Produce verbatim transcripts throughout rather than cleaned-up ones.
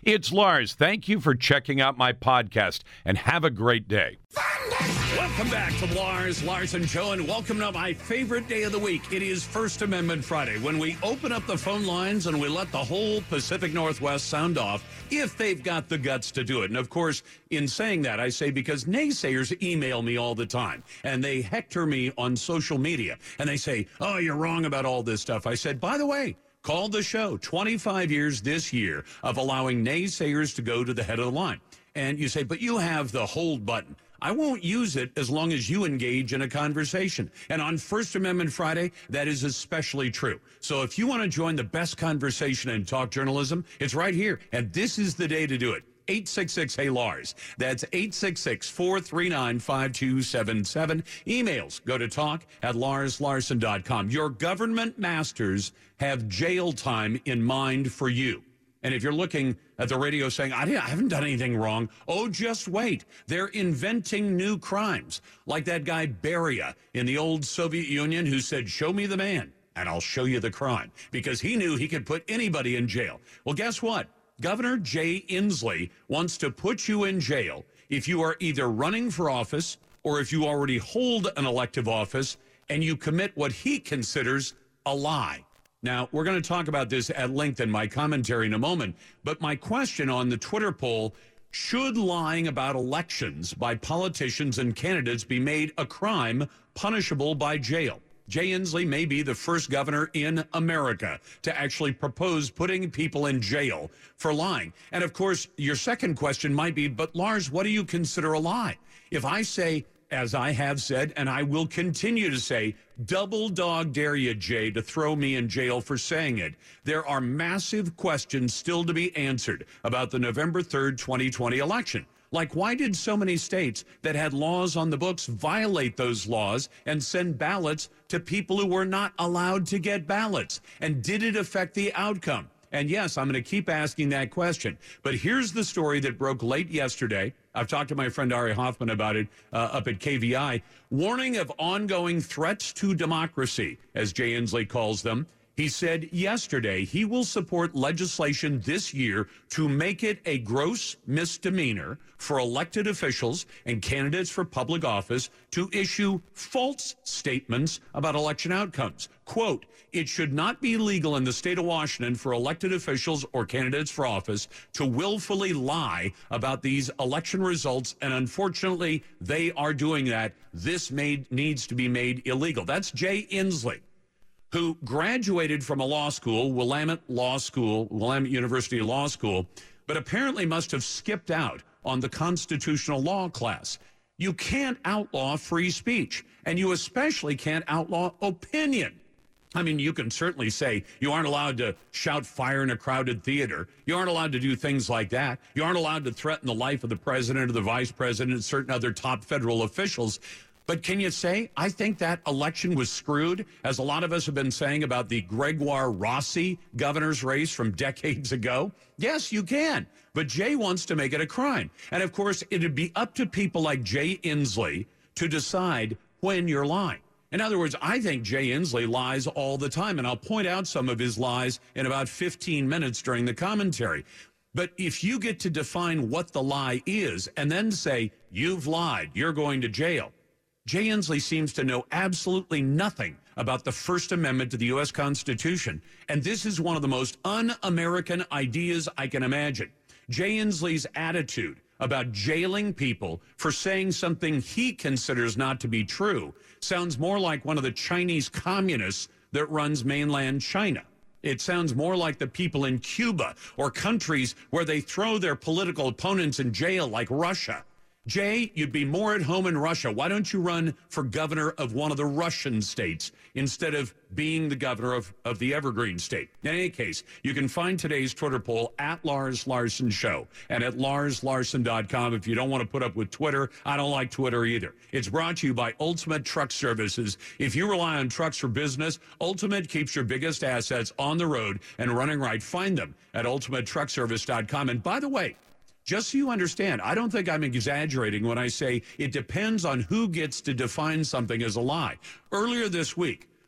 It's Lars. Thank you for checking out my podcast, and have a great day. Welcome back to Lars, Larson Show, and welcome to my favorite day of the week. It is First Amendment Friday, when we open up the phone lines and we let the whole Pacific Northwest sound off, if they've got the guts to do it. And of course, in saying that, I say because naysayers email me all the time, and they hector me on social media, and they say, oh, you're wrong about all this stuff. I said, by the way, called the show twenty-five years this year of allowing naysayers to go to the head of the line. And you say, but you have the hold button. I won't use it as long as you engage in a conversation. And on First Amendment Friday, that is especially true. So if you want to join the best conversation in talk journalism, it's right here. And this is the day to do it. eight six six, hey Lars. That's eight six six, four three nine, five two seven seven. Emails, go to talk at lars larson dot com. Your government masters have jail time in mind for you. And if you're looking at the radio saying, I haven't done anything wrong, oh, just wait. They're inventing new crimes, like that guy Beria in the old Soviet Union who said, show me the man, and I'll show you the crime, because he knew he could put anybody in jail. Well, guess what? Governor Jay Inslee wants to put you in jail if you are either running for office or if you already hold an elective office and you commit what he considers a lie. Now, we're going to talk about this at length in my commentary in a moment, but my question on the Twitter poll, should lying about elections by politicians and candidates be made a crime punishable by jail? Jay Inslee may be the first governor in America to actually propose putting people in jail for lying. And of course, your second question might be, but Lars, what do you consider a lie? If I say, as I have said, and I will continue to say, double dog dare you, Jay, to throw me in jail for saying it, there are massive questions still to be answered about the November third, twenty twenty election. Like, why did so many states that had laws on the books violate those laws and send ballots to people who were not allowed to get ballots? And did it affect the outcome? And yes, I'm going to keep asking that question. But here's the story that broke late yesterday. I've talked to my friend Ari Hoffman about it uh, up at K V I. Warning of ongoing threats to democracy, as Jay Inslee calls them. He said yesterday he will support legislation this year to make it a gross misdemeanor for elected officials and candidates for public office to issue false statements about election outcomes. Quote, it should not be legal in the state of Washington for elected officials or candidates for office to willfully lie about these election results. And unfortunately, they are doing that. This made, needs to be made illegal. That's Jay Inslee, who graduated from a law school, Willamette Law School, Willamette University Law School, but apparently must have skipped out on the constitutional law class. You can't outlaw free speech, and you especially can't outlaw opinion. I mean, you can certainly say you aren't allowed to shout fire in a crowded theater. You aren't allowed to do things like that. You aren't allowed to threaten the life of the president or the vice president and certain other top federal officials. But can you say, I think that election was screwed, as a lot of us have been saying about the Gregoire Rossi governor's race from decades ago? Yes, you can. But Jay wants to make it a crime. And of course, it'd be up to people like Jay Inslee to decide when you're lying. In other words, I think Jay Inslee lies all the time, and I'll point out some of his lies in about fifteen minutes during the commentary. But if you get to define what the lie is and then say, you've lied, you're going to jail, Jay Inslee seems to know absolutely nothing about the First Amendment to the U S Constitution, and this is one of the most un-American ideas I can imagine. Jay Inslee's attitude about jailing people for saying something he considers not to be true sounds more like one of the Chinese communists that runs mainland China. It sounds more like the people in Cuba or countries where they throw their political opponents in jail, like Russia. Jay, you'd be more at home in Russia. Why don't you run for governor of one of the Russian states instead of being the governor of, of the Evergreen state? In any case, you can find today's Twitter poll at Lars Larson Show and at lars larson dot com. If you don't want to put up with Twitter, I don't like Twitter either. It's brought to you by Ultimate Truck Services. If you rely on trucks for business, Ultimate keeps your biggest assets on the road and running right. Find them at ultimate truck service dot com. And by the way, just so you understand, I don't think I'm exaggerating when I say it depends on who gets to define something as a lie. Earlier this week,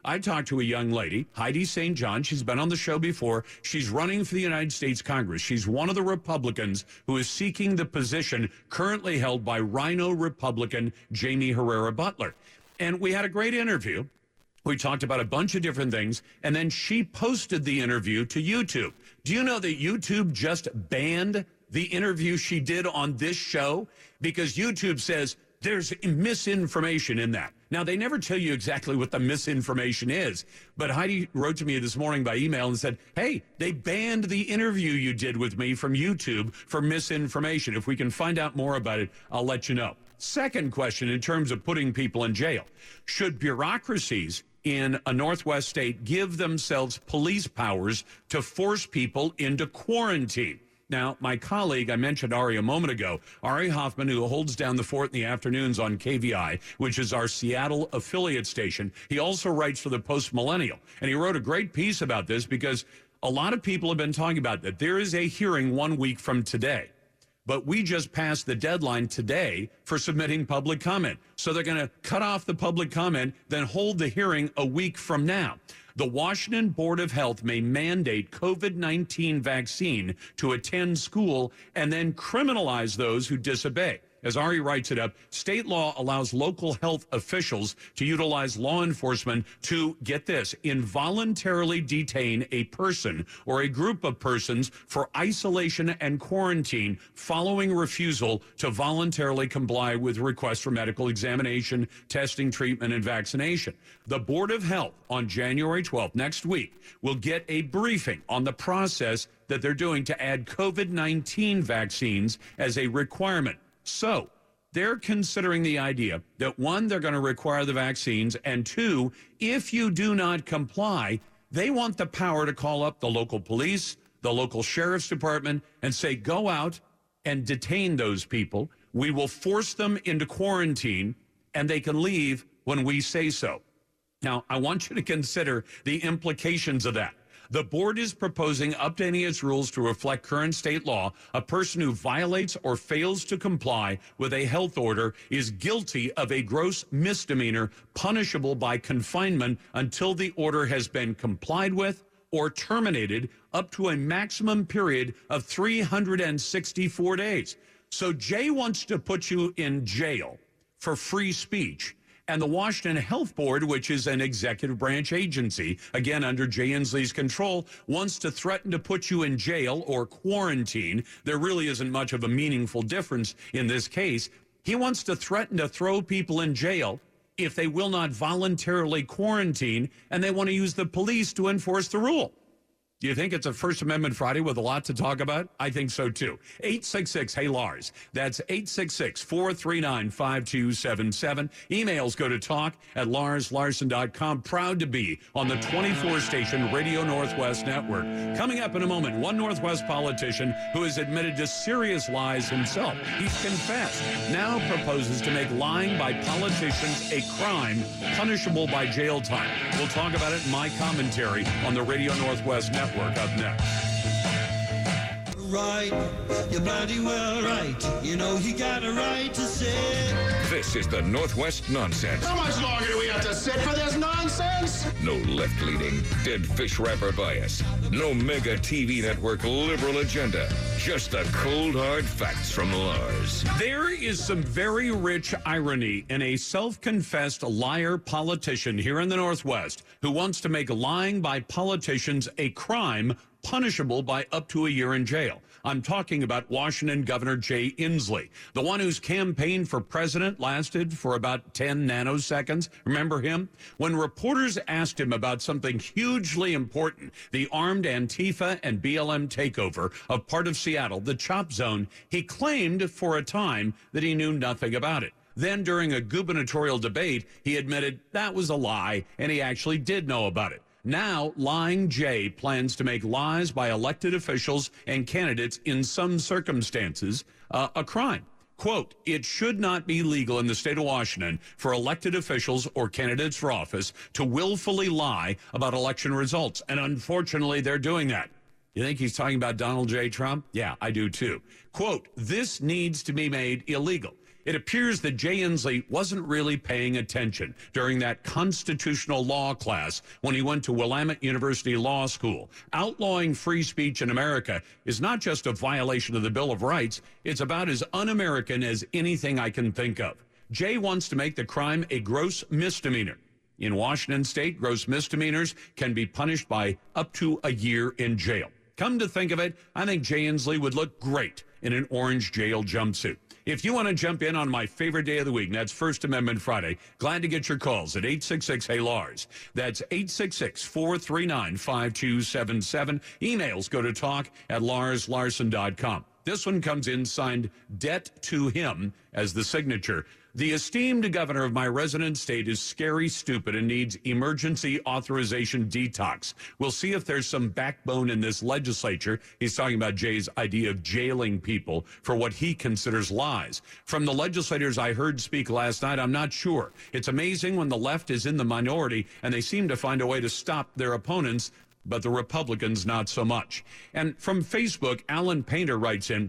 I talked to a young lady, Heidi Saint John. She's been on the show before. She's running for the United States Congress. She's one of the Republicans who is seeking the position currently held by Rhino Republican Jamie Herrera Butler. And we had a great interview. We talked about a bunch of different things, and then she posted the interview to YouTube. Do you know that YouTube just banned the interview she did on this show? Because YouTube says there's misinformation in that. Now, they never tell you exactly what the misinformation is, but Heidi wrote to me this morning by email and said, hey, they banned the interview you did with me from YouTube for misinformation. If we can find out more about it, I'll let you know. Second question, in terms of putting people in jail, should bureaucracies in a Northwest state give themselves police powers to force people into quarantine? Now, my colleague, I mentioned Ari a moment ago, Ari Hoffman, who holds down the fort in the afternoons on K V I, which is our Seattle affiliate station. He also writes for the Post Millennial, and he wrote a great piece about this because a lot of people have been talking about that. There is a hearing one week from today, but we just passed the deadline today for submitting public comment. So they're going to cut off the public comment, then hold the hearing a week from now. The Washington Board of Health may mandate COVID nineteen vaccine to attend school and then criminalize those who disobey. As Ari writes it up, state law allows local health officials to utilize law enforcement to, get this, involuntarily detain a person or a group of persons for isolation and quarantine following refusal to voluntarily comply with requests for medical examination, testing, treatment, and vaccination. The Board of Health on January twelfth, next week, will get a briefing on the process that they're doing to add COVID nineteen vaccines as a requirement. So they're considering the idea that, one, they're going to require the vaccines, and two, if you do not comply, they want the power to call up the local police, the local sheriff's department, and say, go out and detain those people. We will force them into quarantine, and they can leave when we say so. Now, I want you to consider the implications of that. The board is proposing updating its rules to reflect current state law. A person who violates or fails to comply with a health order is guilty of a gross misdemeanor punishable by confinement until the order has been complied with or terminated, up to a maximum period of three hundred sixty-four days. So Jay wants to put you in jail for free speech. And the Washington Health Board, which is an executive branch agency, again, under Jay Inslee's control, wants to threaten to put you in jail or quarantine. There really isn't much of a meaningful difference in this case. He wants to threaten to throw people in jail if they will not voluntarily quarantine, and they want to use the police to enforce the rule. Do you think it's a First Amendment Friday with a lot to talk about? I think so, too. eight six six, hey, Lars. That's eight six six, four three nine, five two seven seven. Emails go to talk at lars larson dot com. Proud to be on the twenty-four station Radio Northwest Network. Coming up in a moment, one Northwest politician who has admitted to serious lies himself. He's confessed, now proposes to make lying by politicians a crime punishable by jail time. We'll talk about it in my commentary on the Radio Northwest Network. Network up next. Right, you're bloody well right. You know he got a right to say. This is the Northwest Nonsense. How much longer do we have to sit for this nonsense? No left-leaning, dead fish wrapper bias. No mega T V network liberal agenda. Just the cold, hard facts from Lars. There is some very rich irony in a self-confessed liar politician here in the Northwest who wants to make lying by politicians a crime punishable by up to a year in jail. I'm talking about Washington Governor Jay Inslee, the one whose campaign for president lasted for about ten nanoseconds. Remember him? When reporters asked him about something hugely important, the armed Antifa and B L M takeover of part of Seattle, the Chop Zone, he claimed for a time that he knew nothing about it. Then during a gubernatorial debate, he admitted that was a lie and he actually did know about it. Now, Lying Jay plans to make lies by elected officials and candidates in some circumstances uh, a crime. Quote, it should not be legal in the state of Washington for elected officials or candidates for office to willfully lie about election results. And unfortunately, they're doing that. You think he's talking about Donald J. Trump? Yeah, I do too. Quote, this needs to be made illegal. It appears that Jay Inslee wasn't really paying attention during that constitutional law class when he went to Willamette University Law School. Outlawing free speech in America is not just a violation of the Bill of Rights, it's about as un-American as anything I can think of. Jay wants to make the crime a gross misdemeanor. In Washington state, gross misdemeanors can be punished by up to a year in jail. Come to think of it, I think Jay Inslee would look great in an orange jail jumpsuit. If you want to jump in on my favorite day of the week, and that's First Amendment Friday, glad to get your calls at eight six six, hey Lars. That's eight six six, four three nine, five two seven seven. Emails go to talk at lars larson dot com. This one comes in signed Debt to Him as the signature. The esteemed governor of my resident state is scary stupid and needs emergency authorization detox. We'll see if there's some backbone in this legislature. He's talking about Jay's idea of jailing people for what he considers lies. From the legislators I heard speak last night, I'm not sure. It's amazing when the left is in the minority and they seem to find a way to stop their opponents, but the Republicans not so much. And from Facebook, Alan Painter writes in,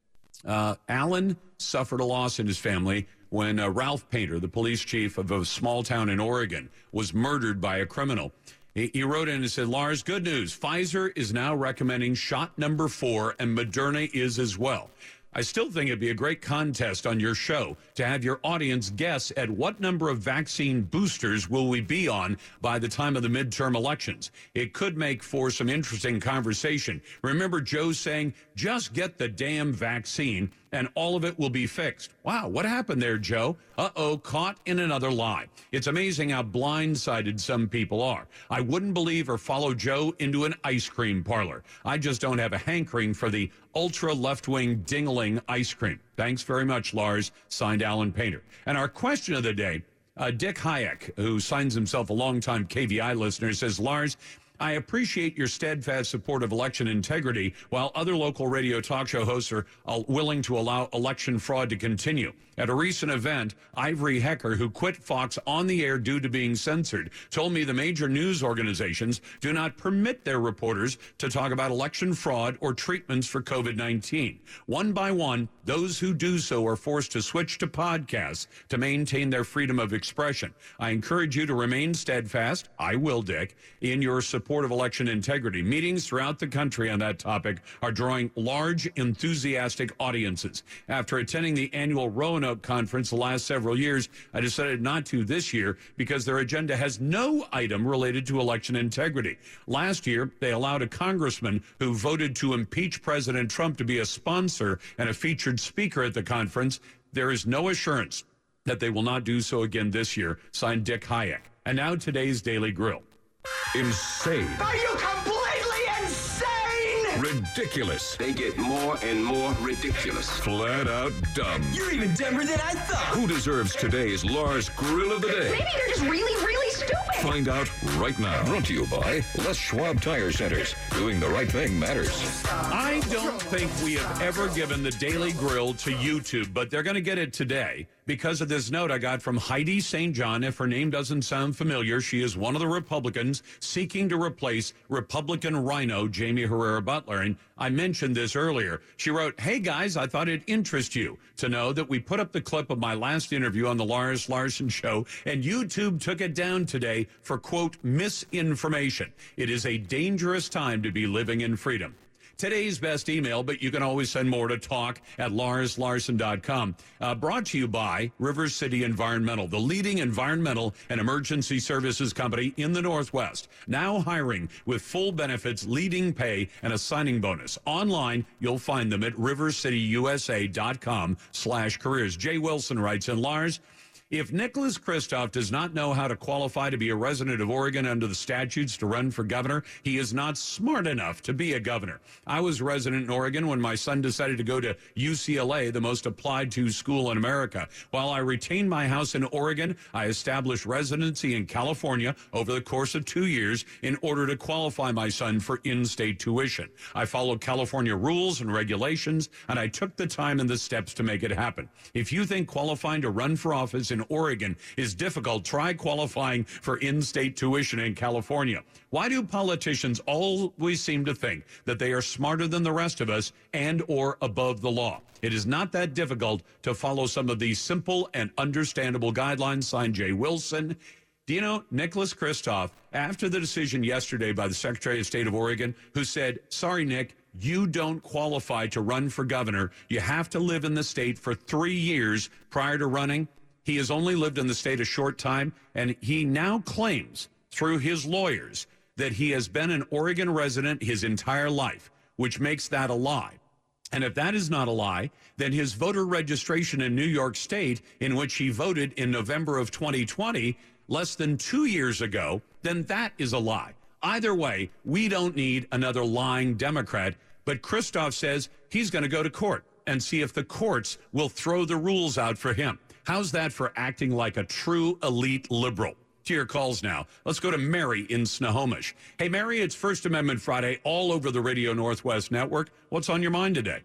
uh, Alan suffered a loss in his family when uh, Ralph Painter, the police chief of a small town in Oregon, was murdered by a criminal. He, he wrote in and said, Lars, good news. Pfizer is now recommending shot number four, and Moderna is as well. I still think it'd be a great contest on your show to have your audience guess at what number of vaccine boosters will we be on by the time of the midterm elections. It could make for some interesting conversation. Remember Joe saying, just get the damn vaccine and all of it will be fixed. Wow, what happened there, Joe? Uh-oh, caught in another lie. It's amazing how blindsided some people are. I wouldn't believe or follow Joe into an ice cream parlor. I just don't have a hankering for the ultra left-wing dingling ice cream. Thanks very much, Lars. Signed, Alan Painter. And our question of the day, uh, Dick Hayek, who signs himself a longtime K V I listener, says, Lars, I appreciate your steadfast support of election integrity, while other local radio talk show hosts are uh, willing to allow election fraud to continue. At a recent event, Ivory Hecker, who quit Fox on the air due to being censored, told me the major news organizations do not permit their reporters to talk about election fraud or treatments for COVID nineteen. One by one, those who do so are forced to switch to podcasts to maintain their freedom of expression. I encourage you to remain steadfast, I will, Dick, in your support of election integrity. Meetings throughout the country on that topic are drawing large, enthusiastic audiences. After attending the annual Roanoke Conference the last several years, I decided not to this year because their agenda has no item related to election integrity. Last year, they allowed a congressman who voted to impeach President Trump to be a sponsor and a featured speaker at the conference. There is no assurance that they will not do so again this year. Signed, Dick Hayek. And now today's Daily Grill. Insane. Are you completely insane? Ridiculous. They get more and more ridiculous. Flat out dumb. You're even dumber than I thought. Who deserves today's Lars Grill of the Day? Maybe they're just really, really stupid. Find out right now. Brought to you by Les Schwab Tire Centers. Doing the right thing matters. I don't think we have ever given the Daily Grill to YouTube, but they're going to get it today because of this note I got from Heidi Saint John. If her name doesn't sound familiar, she is one of the Republicans seeking to replace Republican rhino Jamie Herrera Butler. And I mentioned this earlier. She wrote, hey guys, I thought it'd interest you to know that we put up the clip of my last interview on the Lars Larson Show, and YouTube took it down today for, quote, misinformation. It is a dangerous time to be living in freedom. Today's best email, but you can always send more to talk at lars larson dot com. Uh, brought to you by River City Environmental, the leading environmental and emergency services company in the Northwest. Now hiring with full benefits, leading pay, and a signing bonus. Online, you'll find them at river city u s a dot com slash careers. Jay Wilson writes in, Lars, if Nicholas Kristof does not know how to qualify to be a resident of Oregon under the statutes to run for governor, he is not smart enough to be a governor. I was a resident in Oregon when my son decided to go to U C L A, the most applied to school in America. While I retained my house in Oregon, I established residency in California over the course of two years in order to qualify my son for in-state tuition. I followed California rules and regulations, and I took the time and the steps to make it happen. If you think qualifying to run for office in in Oregon is difficult, try qualifying for in-state tuition in California. Why do politicians always seem to think that they are smarter than the rest of us and or above the law? It is not that difficult to follow some of these simple and understandable guidelines. Signed, Jay Wilson. Do you know Nicholas Kristof, after the decision yesterday by the Secretary of State of Oregon, who said, sorry, Nick, you don't qualify to run for governor. You have to live in the state for three years prior to running. He has only lived in the state a short time, and he now claims through his lawyers that he has been an Oregon resident his entire life, which makes that a lie. And if that is not a lie, then his voter registration in New York State, in which he voted in November of twenty twenty, less than two years ago, then that is a lie. Either way, we don't need another lying Democrat, but Kristof says he's going to go to court and see if the courts will throw the rules out for him. How's that for acting like a true elite liberal? To your calls now. Let's go to Mary in Snohomish. Hey, Mary, it's First Amendment Friday all over the Radio Northwest Network. What's on your mind today?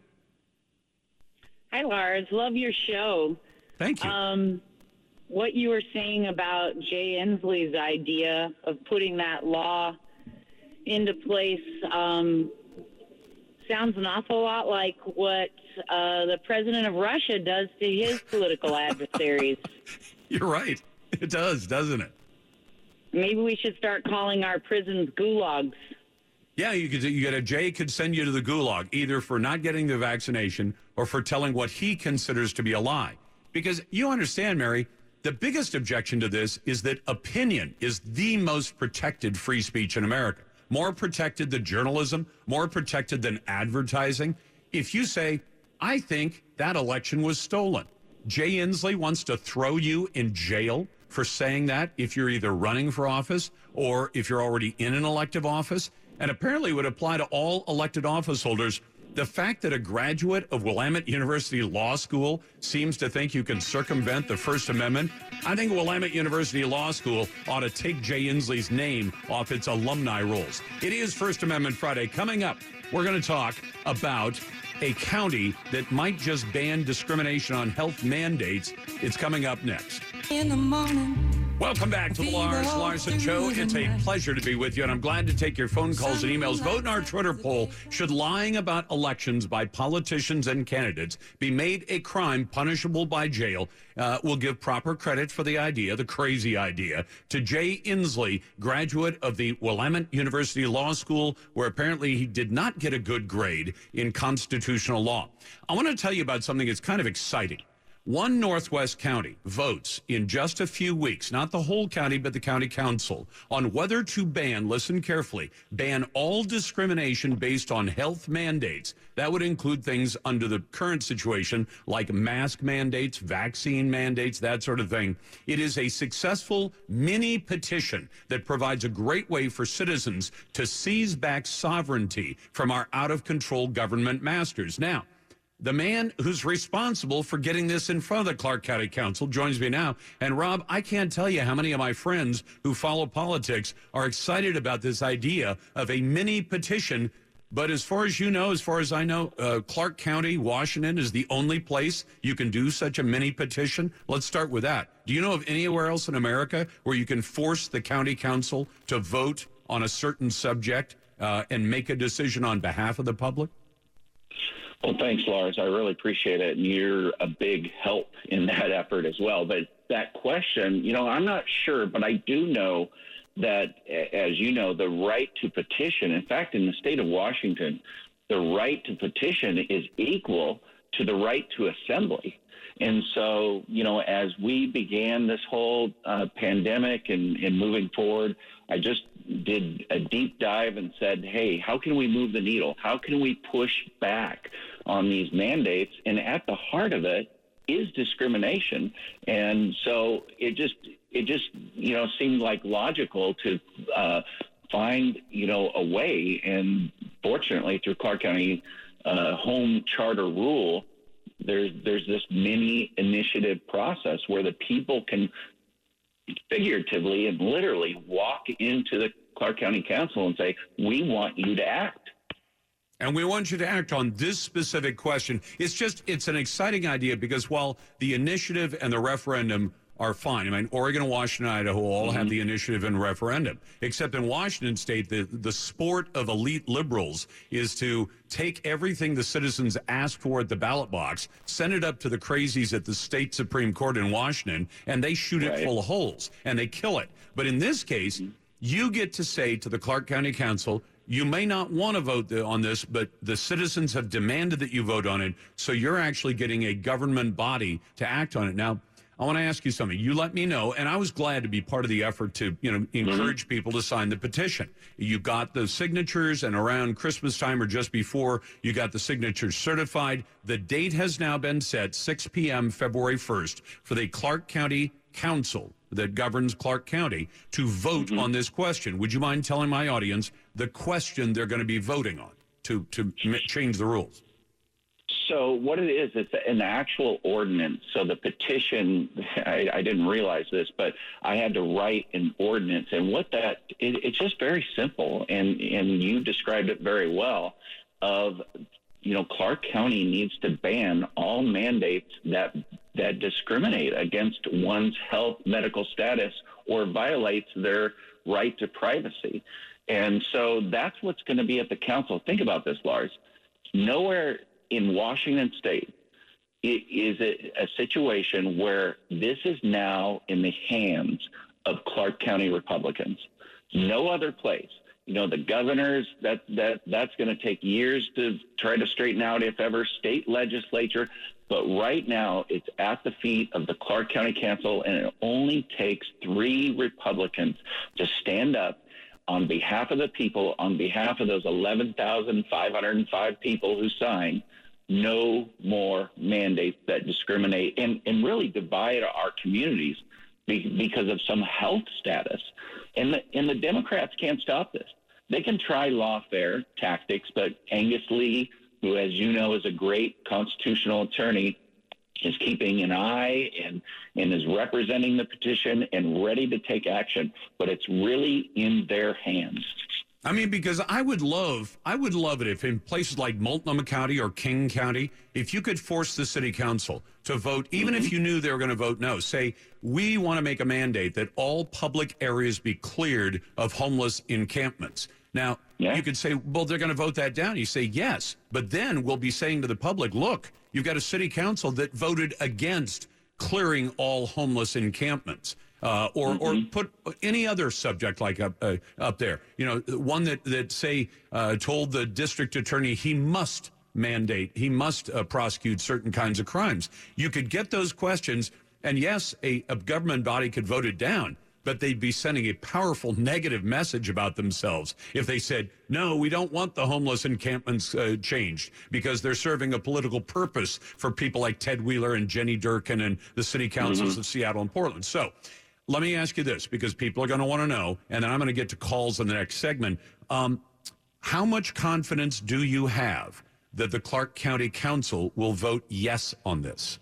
Hi, Lars. Love your show. Thank you. Um, what you were saying about Jay Inslee's idea of putting that law into place um, sounds an awful lot like what uh, the president of Russia does to his political adversaries. You're right. It does, doesn't it? Maybe we should start calling our prisons gulags. Yeah, you could. You get a Jay could send you to the gulag either for not getting the vaccination or for telling what he considers to be a lie. Because you understand, Mary, the biggest objection to this is that opinion is the most protected free speech in America. More protected than journalism, more protected than advertising. If you say, I think that election was stolen, Jay Inslee wants to throw you in jail for saying that if you're either running for office or if you're already in an elective office, and apparently would apply to all elected office holders. The fact that a graduate of Willamette University Law School seems to think you can circumvent the First Amendment, I think Willamette University Law School ought to take Jay Inslee's name off its alumni rolls. It is First Amendment Friday. Coming up, we're going to talk about a county that might just ban discrimination on health mandates. It's coming up next. In the morning. Welcome back to the Lars Larson Show. It's a pleasure to be with you, and I'm glad to take your phone calls and emails. Vote in our Twitter poll. Should lying about elections by politicians and candidates be made a crime punishable by jail? Uh, we'll give proper credit for the idea, the crazy idea, to Jay Inslee, graduate of the Willamette University Law School, where apparently he did not get a good grade in constitutional law. I want to tell you about something that's kind of exciting. One Northwest county votes in just a few weeks, not the whole county, but the county council, on whether to ban, listen carefully, ban all discrimination based on health mandates. That would include things under the current situation like mask mandates, vaccine mandates, that sort of thing. It is a successful mini petition that provides a great way for citizens to seize back sovereignty from our out-of-control government masters. Now, the man who's responsible for getting this in front of the Clark County Council joins me now. And, Rob, I can't tell you how many of my friends who follow politics are excited about this idea of a mini petition. But as far as you know, as far as I know, uh, Clark County, Washington is the only place you can do such a mini petition. Let's start with that. Do you know of anywhere else in America where you can force the county council to vote on a certain subject uh, and make a decision on behalf of the public? Well, thanks, Lars. I really appreciate it. And you're a big help in that effort as well. But that question, you know, I'm not sure, but I do know that, as you know, the right to petition, in fact, in the state of Washington, the right to petition is equal to the right to assembly. And so, you know, as we began this whole uh, pandemic and, and moving forward, I just did a deep dive and said, hey, how can we move the needle? How can we push back on these mandates? And at the heart of it is discrimination. And so it just, it just, you know, seemed like logical to uh, find, you know, a way. And fortunately, through Clark County uh, home charter rule, there's, there's this mini initiative process where the people can figuratively and literally walk into the Clark County Council and say, we want you to act. And we want you to act on this specific question. It's just, it's an exciting idea because while the initiative and the referendum are fine. I mean, Oregon, Washington, Idaho all mm-hmm. have the initiative and referendum. Except in Washington state, the, the sport of elite liberals is to take everything the citizens ask for at the ballot box, send it up to the crazies at the state Supreme Court in Washington, and they shoot right. it full of holes, and they kill it. But in this case, mm-hmm. you get to say to the Clark County Council, you may not want to vote on this, but the citizens have demanded that you vote on it, so you're actually getting a government body to act on it. Now, I want to ask you something. You let me know, and I was glad to be part of the effort to, you know, encourage mm-hmm. people to sign the petition. You got the signatures, and around Christmas time or just before, you got the signatures certified. The date has now been set, six p.m., February first, for the Clark County Council that governs Clark County to vote mm-hmm. on this question. Would you mind telling my audience the question they're going to be voting on to, to m- change the rules? So what it is, it's an actual ordinance. So the petition, I, I didn't realize this, but I had to write an ordinance. And what that, it, it's just very simple. And, and you described it very well of, you know, Clark County needs to ban all mandates that that discriminate against one's health, medical status, or violates their right to privacy. And so that's what's going to be at the council. Think about this, Lars. Nowhere in Washington state is it a situation where this is now in the hands of Clark County Republicans. No other place. You know, the governors, that, that that's going to take years to try to straighten out, if ever, state legislature. But right now, it's at the feet of the Clark County Council, and it only takes three Republicans to stand up on behalf of the people, on behalf of those eleven thousand five hundred five people who signed, no more mandates that discriminate and, and really divide our communities because of some health status. And the, and the Democrats can't stop this. They can try lawfare tactics, but Angus Lee, who, as you know, is a great constitutional attorney, is keeping an eye and, and is representing the petition and ready to take action. But it's really in their hands. I mean, because I would love, I would love it if in places like Multnomah County or King County, if you could force the city council to vote, even mm-hmm. if you knew they were going to vote no, say, we want to make a mandate that all public areas be cleared of homeless encampments. Now, yeah. you could say, well, they're going to vote that down. You say, yes, but then we'll be saying to the public, look, you've got a city council that voted against clearing all homeless encampments. Uh, or, mm-hmm. or put any other subject like up uh, up there. You know, one that, that say, uh, told the district attorney he must mandate, he must uh, prosecute certain kinds of crimes. You could get those questions, and yes, a, a government body could vote it down, but they'd be sending a powerful negative message about themselves if they said, no, we don't want the homeless encampments uh, changed because they're serving a political purpose for people like Ted Wheeler and Jenny Durkin and the city councils mm-hmm. of Seattle and Portland. So let me ask you this, because people are going to want to know, and then I'm going to get to calls in the next segment. Um, how much confidence do you have that the Clark County Council will vote yes on this?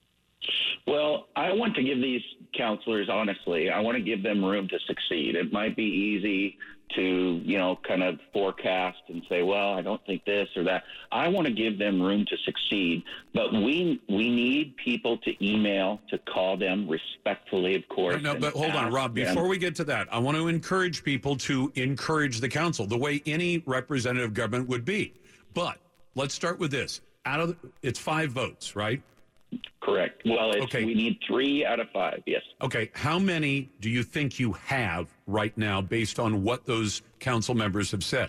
Well, I want to give these counselors, honestly, I want to give them room to succeed. It might be easy to, you know, kind of forecast and say, well, I don't think this or that. I want to give them room to succeed, but we we need people to email, to call them respectfully, of course. No, no but hold on, Rob, before them. we get to that, I want to encourage people to encourage the council the way any representative government would be. But let's start with this. Out of it's five votes, right? Correct. Well, it's, okay. we need three out of five, yes. Okay. How many do you think you have right now based on what those council members have said?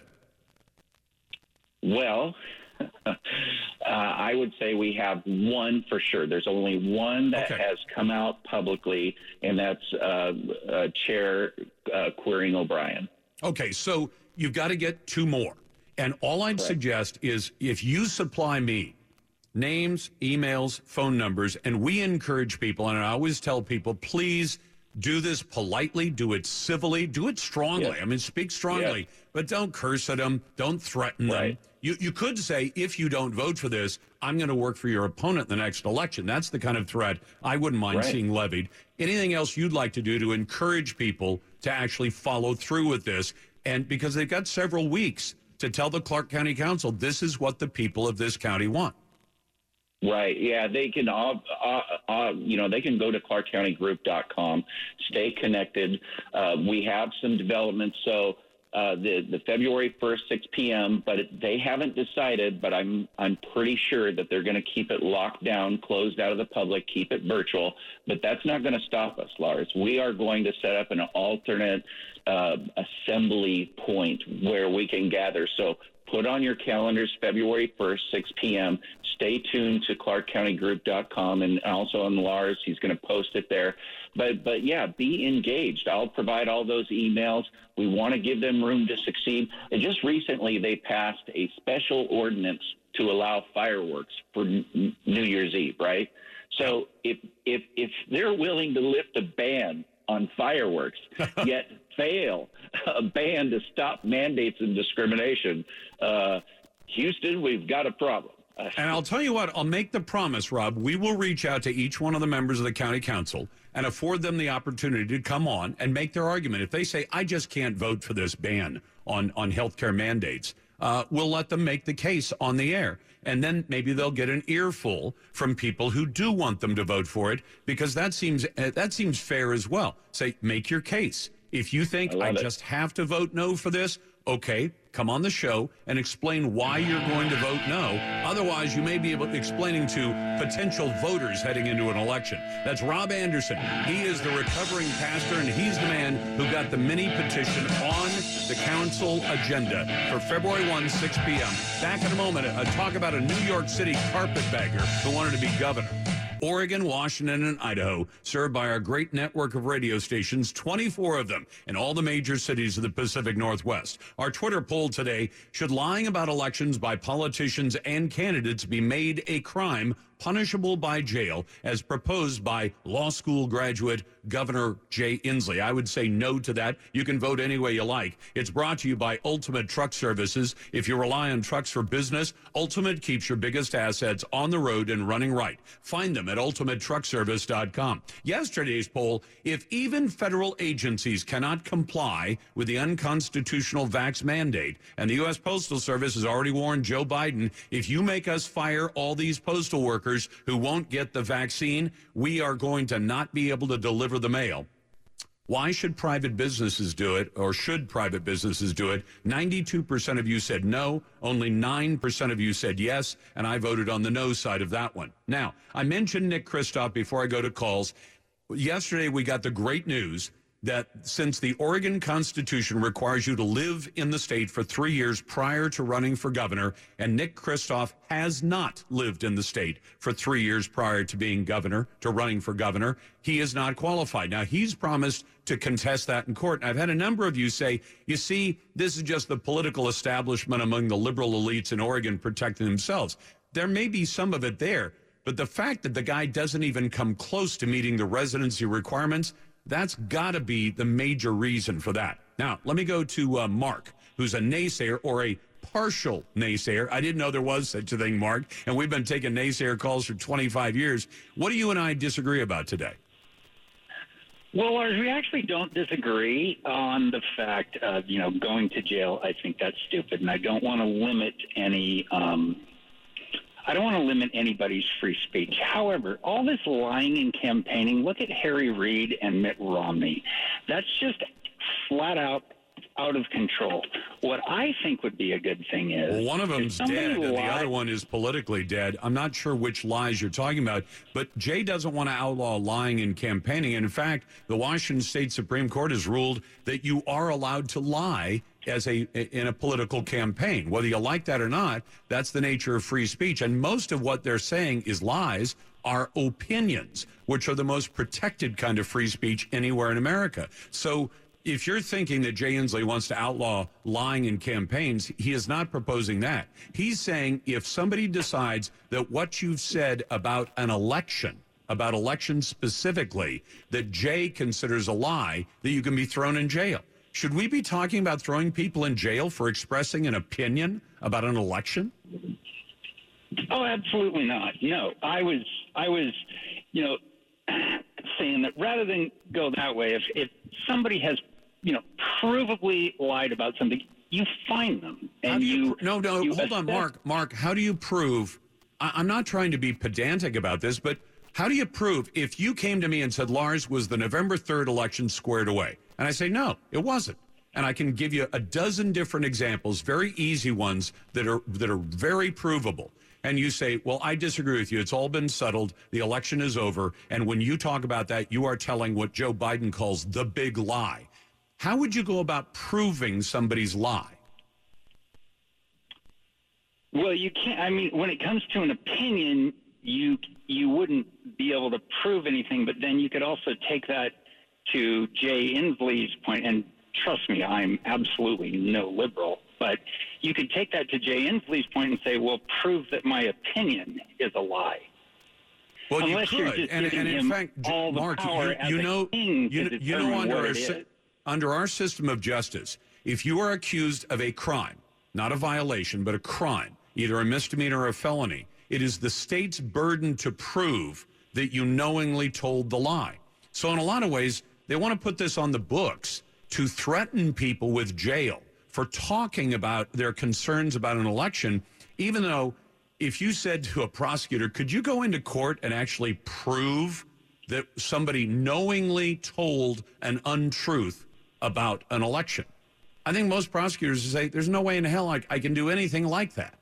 Well, uh, I would say we have one for sure. There's only one that okay. has come out publicly, and that's uh, uh, Chair uh, Queering O'Brien. Okay. So you've got to get two more. And all I'd Correct. suggest is if you supply me names, emails, phone numbers, and we encourage people, and I always tell people, please do this politely, do it civilly, do it strongly. Yes. I mean, speak strongly, yes. but don't curse at them, don't threaten right. them. You you could say, if you don't vote for this, I'm going to work for your opponent in the next election. That's the kind of threat I wouldn't mind right. seeing levied. Anything else you'd like to do to encourage people to actually follow through with this? And because they've got several weeks to tell the Clark County Council, this is what the people of this county want. Right. Yeah, they can, uh, uh, uh, you know, they can go to clark county group dot com, stay connected. Uh, we have some developments. So uh, the, the February first, six p.m., but it, they haven't decided, but I'm, I'm pretty sure that they're going to keep it locked down, closed out of the public, keep it virtual. But that's not going to stop us, Lars. We are going to set up an alternate uh, assembly point where we can gather. So put on your calendars February first, six p.m. Stay tuned to clark county group dot com and also on Lars. He's going to post it there. But, but yeah, be engaged. I'll provide all those emails. We want to give them room to succeed. And just recently, they passed a special ordinance to allow fireworks for N- New Year's Eve, right? So if, if, if they're willing to lift a ban on fireworks, yet fail a ban to stop mandates and discrimination, uh, Houston, we've got a problem. And I'll tell you what, I'll make the promise, Rob, we will reach out to each one of the members of the county council and afford them the opportunity to come on and make their argument. If they say, I just can't vote for this ban on, on healthcare mandates, uh, we'll let them make the case on the air. And then maybe they'll get an earful from people who do want them to vote for it, because that seems uh, that seems fair as well. Say, make your case. If you think I, I just have to vote no for this, okay, come on the show and explain why you're going to vote no. Otherwise, you may be able to explaining to potential voters heading into an election. That's Rob Anderson. He is the recovering pastor, and he's the man who got the mini petition on the council agenda for February first, six p.m. Back in a moment, uh, talk about a New York City carpetbagger who wanted to be governor. Oregon, Washington, and Idaho, served by our great network of radio stations, twenty-four of them in all the major cities of the Pacific Northwest. Our Twitter poll today, should lying about elections by politicians and candidates be made a crime punishable by jail, as proposed by law school graduate Governor Jay Inslee? I would say no to that. You can vote any way you like. It's brought to you by Ultimate Truck Services. If you rely on trucks for business, Ultimate keeps your biggest assets on the road and running right. Find them at ultimate truck service dot com. Yesterday's poll, if even federal agencies cannot comply with the unconstitutional vax mandate, and the U S Postal Service has already warned Joe Biden, if you make us fire all these postal workers who won't get the vaccine, we are going to not be able to deliver the mail. Why should private businesses do it, or should private businesses do it? ninety-two percent of you said no, only nine percent of you said yes, and I voted on the no side of that one. Now, I mentioned Nick Kristof before I go to calls. Yesterday, we got the great news that since the Oregon Constitution requires you to live in the state for three years prior to running for governor, and Nick Kristof has not lived in the state for three years prior to being governor, to running for governor, he is not qualified. Now, he's promised to contest that in court. And I've had a number of you say, you see, this is just the political establishment among the liberal elites in Oregon protecting themselves. There may be some of it there, but the fact that the guy doesn't even come close to meeting the residency requirements, that's got to be the major reason for that. Now, let me go to uh, Mark, who's a naysayer or a partial naysayer. I didn't know there was such a thing, Mark, and we've been taking naysayer calls for twenty-five years. What do you and I disagree about today? Well, Lars, we actually don't disagree on the fact of, you know, going to jail. I think that's stupid, and I don't want to limit any um, I don't want to limit anybody's free speech. However, all this lying and campaigning, look at Harry Reid and Mitt Romney. That's just flat out out of control. What I think would be a good thing is... Well, one of them's dead, and the other one is politically dead. I'm not sure which lies you're talking about, but Jay doesn't want to outlaw lying and campaigning. And in fact, the Washington State Supreme Court has ruled that you are allowed to lie as a in a political campaign. Whether you like that or not, that's the nature of free speech. And most of what they're saying is lies are opinions, which are the most protected kind of free speech anywhere in America. So if you're thinking that Jay Inslee wants to outlaw lying in campaigns, he is not proposing that. He's saying if somebody decides that what you've said about an election, about elections specifically, that Jay considers a lie, that you can be thrown in jail. Should we be talking about throwing people in jail for expressing an opinion about an election? Oh, absolutely not. No, I was, I was, you know, saying that rather than go that way, if, if somebody has, you know, provably lied about something, you find them. And how do you, you no, no, you hold on, assess- Mark. Mark, how do you prove I- I'm not trying to be pedantic about this, but how do you prove if you came to me and said, Lars, was the November third election squared away? And I say, no, it wasn't. And I can give you a dozen different examples, very easy ones that are that are very provable. And you say, well, I disagree with you. It's all been settled. The election is over. And when you talk about that, you are telling what Joe Biden calls the big lie. How would you go about proving somebody's lie? Well, you can't. I mean, when it comes to an opinion, you you wouldn't be able to prove anything. But then you could also take that to Jay Inslee's point, and trust me, I'm absolutely no liberal. But you could take that to Jay Inslee's point and say, well, prove that my opinion is a lie. Well, Unless you you're could, just and, giving and in him fact, all the Mark, power you, as you a know, king you, to you know, determine under what our it sy- is. under our system of justice, if you are accused of a crime, not a violation, but a crime, either a misdemeanor or a felony, it is the state's burden to prove that you knowingly told the lie. So in a lot of ways, they want to put this on the books to threaten people with jail for talking about their concerns about an election, even though if you said to a prosecutor, could you go into court and actually prove that somebody knowingly told an untruth about an election? I think most prosecutors would say, there's no way in hell I, I can do anything like that.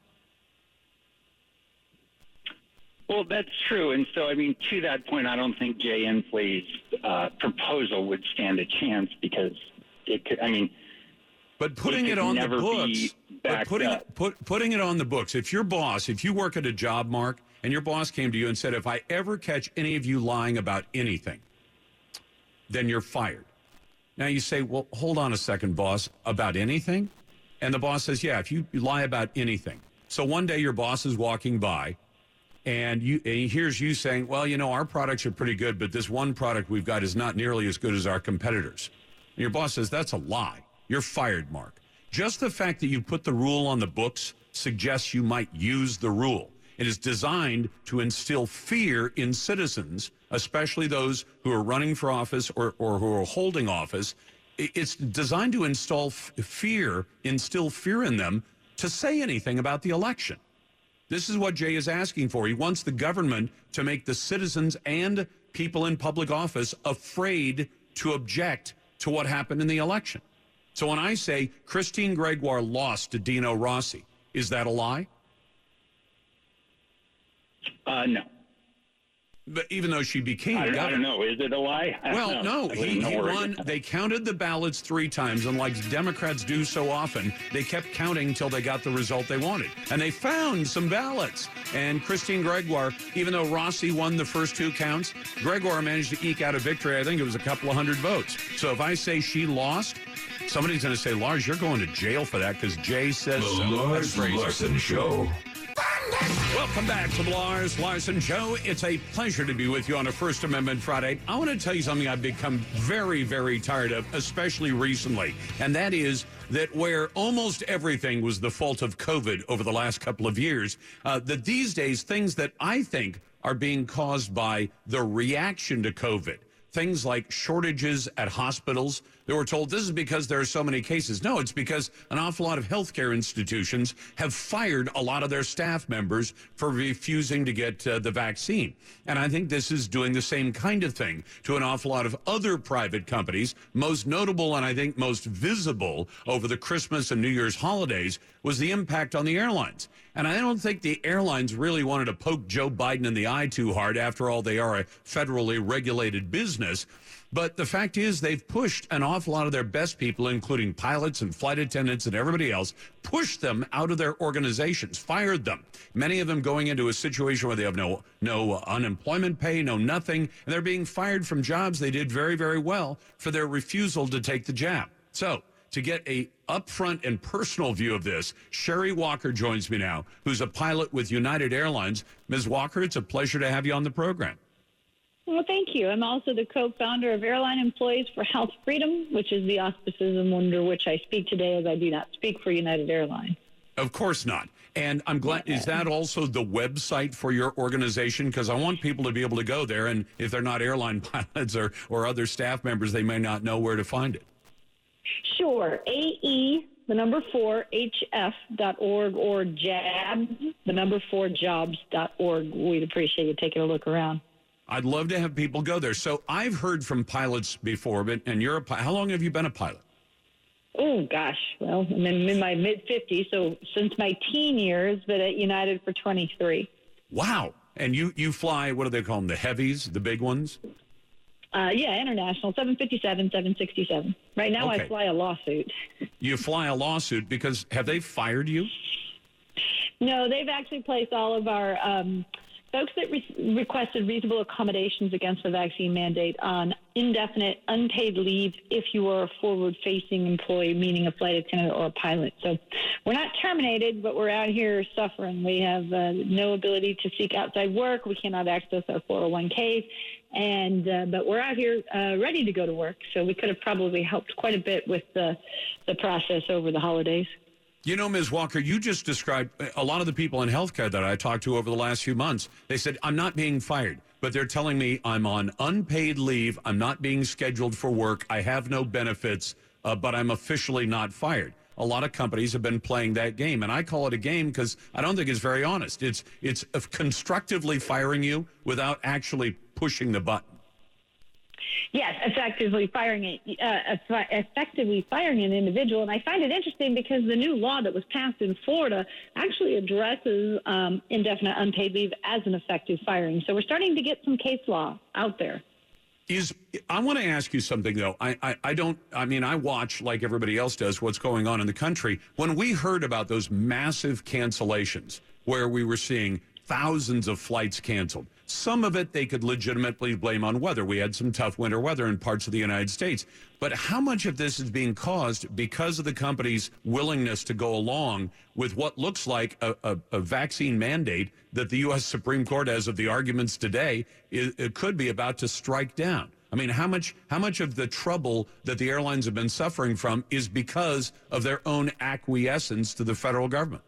Well, that's true. And so, I mean, to that point, I don't think Jay Inslee's uh, proposal would stand a chance because it could, I mean, But putting it, it on the never books, be but backed putting up. it, put, putting it on the books, if your boss, if you work at a job, Mark, and your boss came to you and said, if I ever catch any of you lying about anything, then you're fired. Now you say, well, hold on a second, boss, about anything? And the boss says, yeah, if you lie about anything. So one day your boss is walking by and, you, and he hears you saying, well, you know, our products are pretty good, but this one product we've got is not nearly as good as our competitors. And your boss says, that's a lie. You're fired, Mark. Just the fact that you put the rule on the books suggests you might use the rule. It is designed to instill fear in citizens, especially those who are running for office or, or who are holding office. It's designed to install f- fear, instill fear in them to say anything about the election. This is what Jay is asking for. He wants the government to make the citizens and people in public office afraid to object to what happened in the election. So when I say Christine Gregoire lost to Dino Rossi, is that a lie? Uh, no. But even though she became I, governor. I don't know. Is it a lie? I Well, don't know. no, I he, wouldn't know he where it won. is. They counted the ballots three times, and like Democrats do so often, they kept counting until they got the result they wanted. And they found some ballots. And Christine Gregoire, even though Rossi won the first two counts, Gregoire managed to eke out a victory. I think it was a couple of hundred votes. So if I say she lost, somebody's going to say, Lars, you're going to jail for that because Jay says so. The Lars Larson Show. Welcome back to the Lars Larson Show. It's a pleasure to be with you on a First Amendment Friday. I want to tell you something I've become very, very tired of, especially recently, and that is that where almost everything was the fault of COVID over the last couple of years, uh, that these days things that I think are being caused by the reaction to COVID, things like shortages at hospitals. They were told this is because there are so many cases. No, it's because an awful lot of healthcare institutions have fired a lot of their staff members for refusing to get uh, the vaccine. And I think this is doing the same kind of thing to an awful lot of other private companies. Most notable and I think most visible over the Christmas and New Year's holidays was the impact on the airlines. And I don't think the airlines really wanted to poke Joe Biden in the eye too hard. After all, they are a federally regulated business. But the fact is they've pushed an awful lot of their best people, including pilots and flight attendants and everybody else, pushed them out of their organizations, fired them. Many of them going into a situation where they have no no unemployment pay, no nothing, and they're being fired from jobs they did very, very well for their refusal to take the jab. So to get a upfront and personal view of this, Sherry Walker joins me now, who's a pilot with United Airlines. Miz Walker, it's a pleasure to have you on the program. Well, thank you. I'm also the co-founder of Airline Employees for Health Freedom, which is the auspices under which I speak today, as I do not speak for United Airlines. Of course not. And I'm glad, is that also the website for your organization? Because I want people to be able to go there, and if they're not airline pilots or, or other staff members, they may not know where to find it. Sure. A E the number four, H F dot org, or jabs, the number four, jobs dot org. We'd appreciate you taking a look around. I'd love to have people go there. So I've heard from pilots before, but and you're a pilot. How long have you been a pilot? Oh, gosh. Well, I'm in, in my mid-fifties, so since my teen years, but at United for twenty-three. Wow. And you, you fly, what do they call them, the heavies, the big ones? Uh, yeah, international, seven fifty-seven, seven sixty-seven. Right now Okay. I fly a lawsuit. You fly a lawsuit because have they fired you? No, they've actually placed all of our um, folks that re- requested reasonable accommodations against the vaccine mandate on indefinite unpaid leave if you are a forward-facing employee, meaning a flight attendant or a pilot. So we're not terminated, but we're out here suffering. We have uh, no ability to seek outside work. We cannot access our four oh one Ks. And uh, but we're out here uh, ready to go to work. So we could have probably helped quite a bit with the, the process over the holidays. You know, Miz Walker, you just described a lot of the people in healthcare that I talked to over the last few months. They said, I'm not being fired, but they're telling me I'm on unpaid leave. I'm not being scheduled for work. I have no benefits, uh, but I'm officially not fired. A lot of companies have been playing that game, and I call it a game because I don't think it's very honest. It's it's constructively firing you without actually pushing the button. Yes, effectively firing it, uh, effectively firing an individual, and I find it interesting because the new law that was passed in Florida actually addresses um, indefinite unpaid leave as an effective firing. So we're starting to get some case law out there. Is I want to ask you something though. I, I I don't. I mean, I watch like everybody else does what's going on in the country. When we heard about those massive cancellations, where we were seeing thousands of flights canceled. Some of it they could legitimately blame on weather. We had some tough winter weather in parts of the United States. But how much of this is being caused because of the company's willingness to go along with what looks like a, a, a vaccine mandate that the U S Supreme Court, as of the arguments today, is, it could be about to strike down? I mean, how much how much of the trouble that the airlines have been suffering from is because of their own acquiescence to the federal government?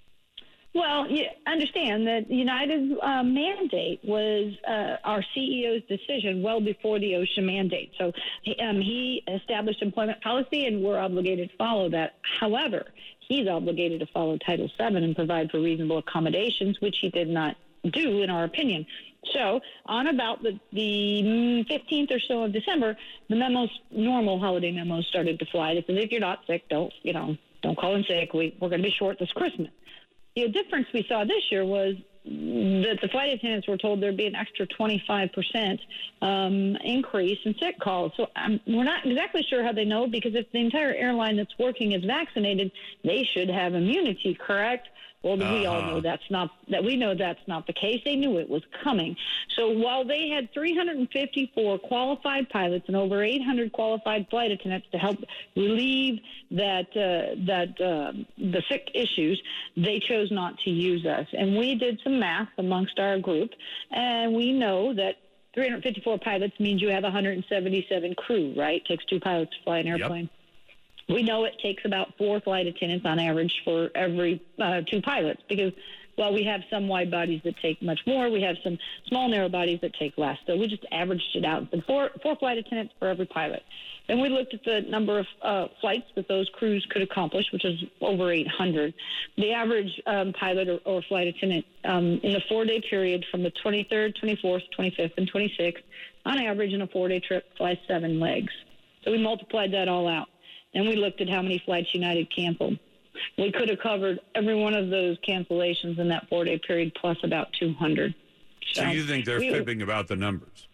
Well, you understand that United's uh, mandate was uh, our C E O's decision well before the OSHA mandate. So um, he established employment policy, and we're obligated to follow that. However, he's obligated to follow Title seven and provide for reasonable accommodations, which he did not do, in our opinion. So on about the, the fifteenth or so of December, the memos, normal holiday memos, started to fly. They said, if you're not sick, don't, you know, don't call in sick. We, we're going to be short this Christmas. The difference we saw this year was that the flight attendants were told there'd be an extra twenty-five percent um, increase in sick calls. So um, we're not exactly sure how they know, because if the entire airline that's working is vaccinated, they should have immunity, correct? Well, uh-huh. we all know that's not that. We know that's not the case. They knew it was coming. So while they had three hundred fifty-four qualified pilots and over eight hundred qualified flight attendants to help relieve that uh, that uh, the sick issues, they chose not to use us. And we did some math amongst our group, and we know that three hundred fifty-four pilots means you have one hundred seventy-seven crew, right? It takes two pilots to fly an airplane. Yep. We know it takes about four flight attendants on average for every uh, two pilots, because while we have some wide bodies that take much more, we have some small narrow bodies that take less. So we just averaged it out. So four, four flight attendants for every pilot. Then we looked at the number of uh, flights that those crews could accomplish, which is over eight hundred. The average um, pilot or, or flight attendant um, in a four-day period from the twenty-third, twenty-fourth, twenty-fifth, and twenty-sixth, on average in a four-day trip, flies seven legs. So we multiplied that all out. And we looked at how many flights United canceled. We could have covered every one of those cancellations in that four-day period, plus about two hundred. So, so you think they're we, fibbing about the numbers?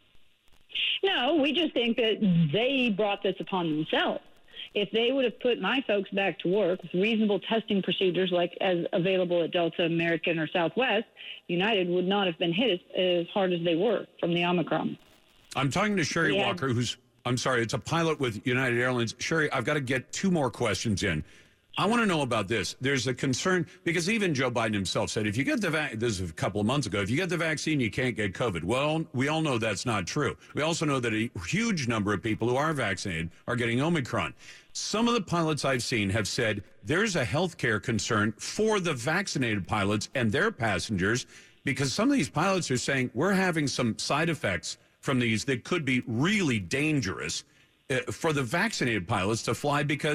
No, we just think that they brought this upon themselves. If they would have put my folks back to work with reasonable testing procedures like as available at Delta, American, or Southwest, United would not have been hit as, as hard as they were from the Omicron. I'm talking to Sherry had, Walker, who's I'm sorry, it's a pilot with United Airlines. Sherry, I've got to get two more questions in. I want to know about this. There's a concern, because even Joe Biden himself said, if you get the vaccine, this is a couple of months ago, if you get the vaccine, you can't get COVID. Well, we all know that's not true. We also know that a huge number of people who are vaccinated are getting Omicron. Some of the pilots I've seen have said there's a healthcare concern for the vaccinated pilots and their passengers, because some of these pilots are saying we're having some side effects from these that could be really dangerous uh, for the vaccinated pilots to fly, because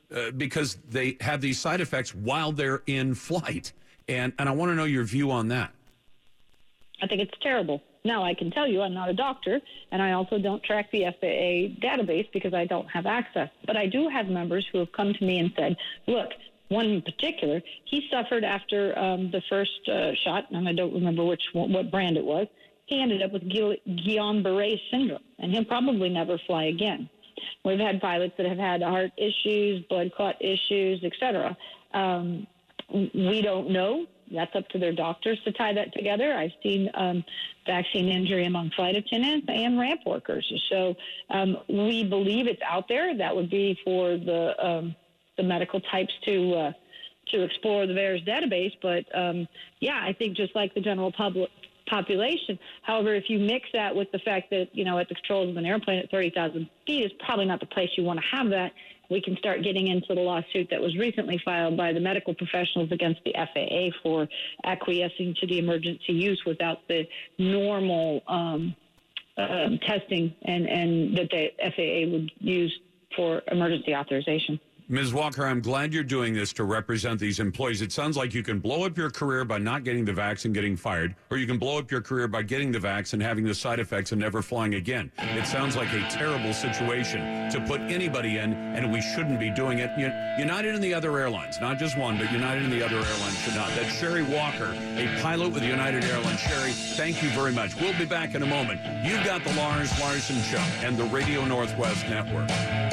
uh, because they have these side effects while they're in flight. And, and I want to know your view on that. I think it's terrible. Now, I can tell you I'm not a doctor, and I also don't track the F A A database because I don't have access. But I do have members who have come to me and said, look, one in particular, he suffered after um, the first uh, shot, and I don't remember which what brand it was. He ended up with Guillain-Barré syndrome, and he'll probably never fly again. We've had pilots that have had heart issues, blood clot issues, et cetera. Um, we don't know. That's up to their doctors to tie that together. I've seen um, vaccine injury among flight attendants and ramp workers. So um, we believe it's out there. That would be for the um, the medical types to uh, to explore the VAERS database. But um, yeah, I think just like the general public population. However, if you mix that with the fact that, you know, at the controls of an airplane at thirty thousand feet is probably not the place you want to have that, we can start getting into the lawsuit that was recently filed by the medical professionals against the F A A for acquiescing to the emergency use without the normal um, uh, testing and, and that the F A A would use for emergency authorization. Miz Walker, I'm glad you're doing this to represent these employees. It sounds like you can blow up your career by not getting the vax and getting fired, or you can blow up your career by getting the vax and having the side effects and never flying again. It sounds like a terrible situation to put anybody in, and we shouldn't be doing it. United and the other airlines, not just one, but United and the other airlines should not. That's Sherry Walker, a pilot with United Airlines. Sherry, thank you very much. We'll be back in a moment. You've got the Lars Larson Show and the Radio Northwest Network.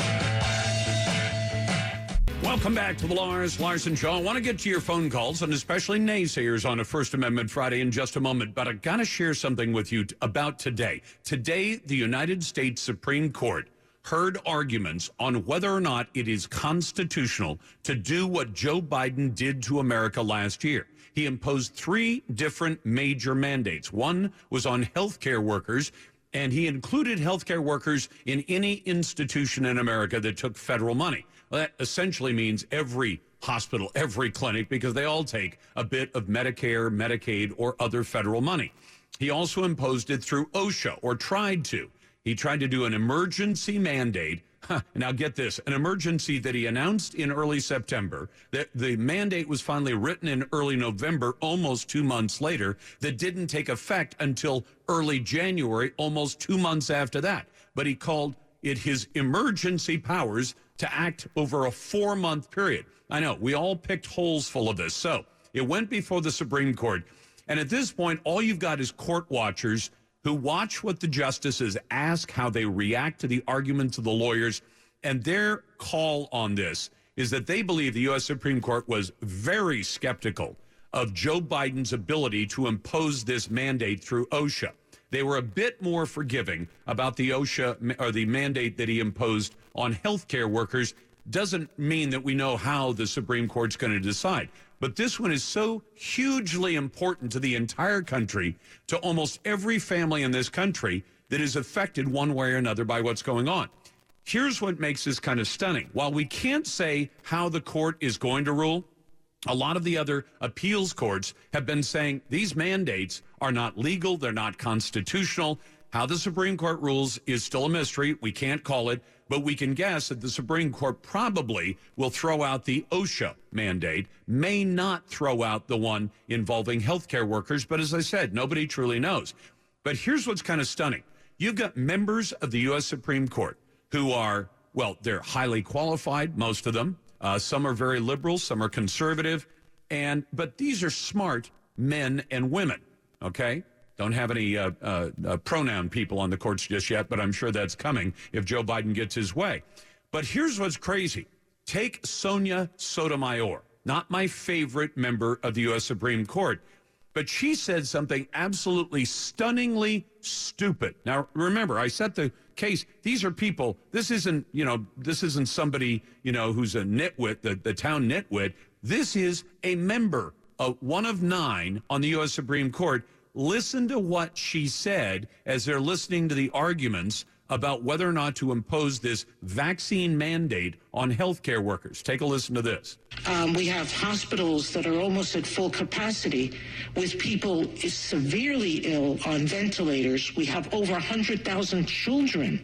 Welcome back to the Lars Larson Show. I want to get to your phone calls, and especially naysayers on a First Amendment Friday in just a moment, but I got to share something with you about today. Today, the United States Supreme Court heard arguments on whether or not it is constitutional to do what Joe Biden did to America last year. He imposed three different major mandates. One was on healthcare workers, and he included healthcare workers in any institution in America that took federal money. Well, that essentially means every hospital, every clinic, because they all take a bit of Medicare, Medicaid, or other federal money. He also imposed it through OSHA, or tried to. He tried to do an emergency mandate. Huh, now get this, an emergency that he announced in early September, that the mandate was finally written in early November, almost two months later, that didn't take effect until early January, almost two months after that. But he called it his emergency powers to act over a four-month period. I know, we all picked holes full of this. So it went before the Supreme Court. And at this point, all you've got is court watchers who watch what the justices ask, how they react to the arguments of the lawyers. And their call on this is that they believe the U S Supreme Court was very skeptical of Joe Biden's ability to impose this mandate through OSHA. They were a bit more forgiving about the OSHA or the mandate that he imposed on healthcare workers. Doesn't mean that we know how the Supreme Court's going to decide. But this one is so hugely important to the entire country, to almost every family in this country that is affected one way or another by what's going on. Here's what makes this kind of stunning. While we can't say how the court is going to rule, a lot of the other appeals courts have been saying these mandates are not legal, they're not constitutional. How the Supreme Court rules is still a mystery. We can't call it, but we can guess that the Supreme Court probably will throw out the OSHA mandate, may not throw out the one involving healthcare workers, but as I said, nobody truly knows. But here's what's kind of stunning. You've got members of the U S Supreme Court who are, well, they're highly qualified, most of them. Uh, some are very liberal, some are conservative, and but these are smart men and women, okay? Don't have any uh, uh, uh, pronoun people on the courts just yet, but I'm sure that's coming if Joe Biden gets his way. But here's what's crazy. Take Sonia Sotomayor, not my favorite member of the U S Supreme Court, but she said something absolutely stunningly stupid. Now, remember, I set the case. These are people. This isn't, you know, this isn't somebody, you know, who's a nitwit, the, the town nitwit. This is a member of one of nine on the U S Supreme Court. Listen to what she said as they're listening to the arguments about whether or not to impose this vaccine mandate on healthcare workers. Take a listen to this. Um, we have hospitals that are almost at full capacity with people severely ill on ventilators. We have over one hundred thousand children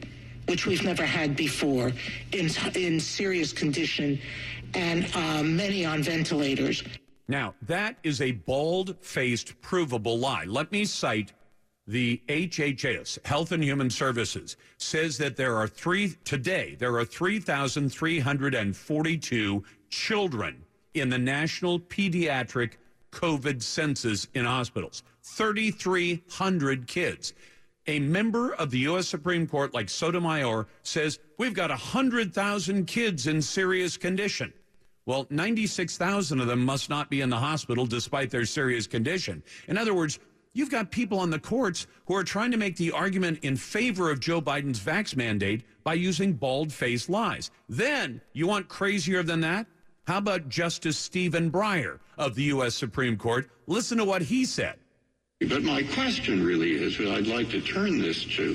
which we've never had before, in, in serious condition, and uh, many on ventilators. Now, that is a bald-faced, provable lie. Let me cite the H H S, Health and Human Services, says that there are three, today, there are three thousand three hundred forty-two children in the National Pediatric COVID census in hospitals. three thousand three hundred kids. A member of the U S Supreme Court, like Sotomayor, says we've got one hundred thousand kids in serious condition. Well, ninety-six thousand of them must not be in the hospital despite their serious condition. In other words, you've got people on the courts who are trying to make the argument in favor of Joe Biden's vax mandate by using bald-faced lies. Then, you want crazier than that? How about Justice Stephen Breyer of the U S Supreme Court? Listen to what he said. But my question really is, what I'd like to turn this to,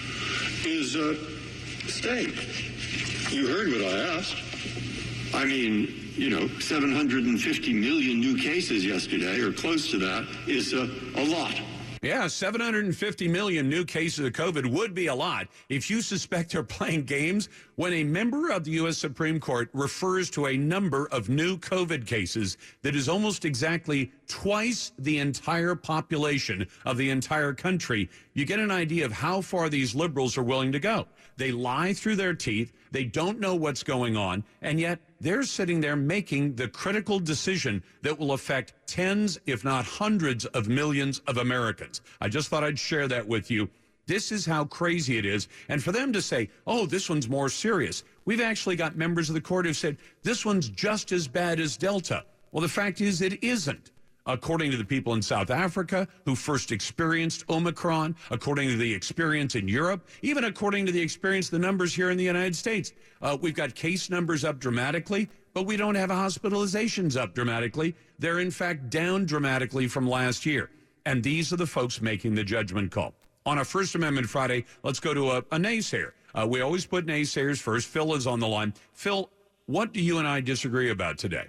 is, uh, State, you heard what I asked. I mean, you know, seven hundred fifty million new cases yesterday, or close to that, is uh, a lot. Yeah, seven hundred fifty million new cases of COVID would be a lot if you suspect they're playing games. When a member of the U S Supreme Court refers to a number of new COVID cases that is almost exactly twice the entire population of the entire country, you get an idea of how far these liberals are willing to go. They lie through their teeth. They don't know what's going on, and yet they're sitting there making the critical decision that will affect tens, if not hundreds of millions of Americans. I just thought I'd share that with you. This is how crazy it is. And for them to say, oh, this one's more serious. We've actually got members of the court who said, this one's just as bad as Delta. Well, the fact is it isn't. According to the people in South Africa who first experienced Omicron, according to the experience in Europe, even according to the experience, the numbers here in the United States. Uh, we've got case numbers up dramatically, but we don't have hospitalizations up dramatically. They're, in fact, down dramatically from last year. And these are the folks making the judgment call. On a First Amendment Friday, let's go to a, a naysayer. Uh, we always put naysayers first. Phil is on the line. Phil, what do you and I disagree about today?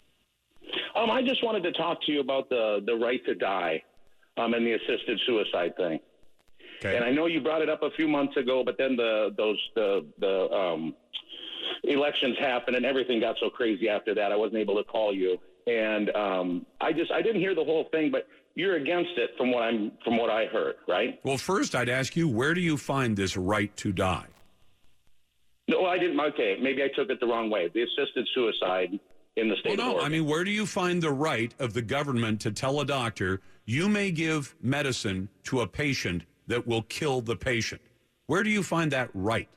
Um, I just wanted to talk to you about the, the right to die um, and the assisted suicide thing. Okay. And I know you brought it up a few months ago, but then the those the the um, elections happened and everything got so crazy after that. I wasn't able to call you, and um, I just I didn't hear the whole thing. But you're against it from what I'm from what I heard, right? Well, first I'd ask you, where do you find this right to die? No, I didn't. Okay, maybe I took it the wrong way. The assisted suicide. In the state well, no, I mean, where do you find the right of the government to tell a doctor you may give medicine to a patient that will kill the patient? Where do you find that right?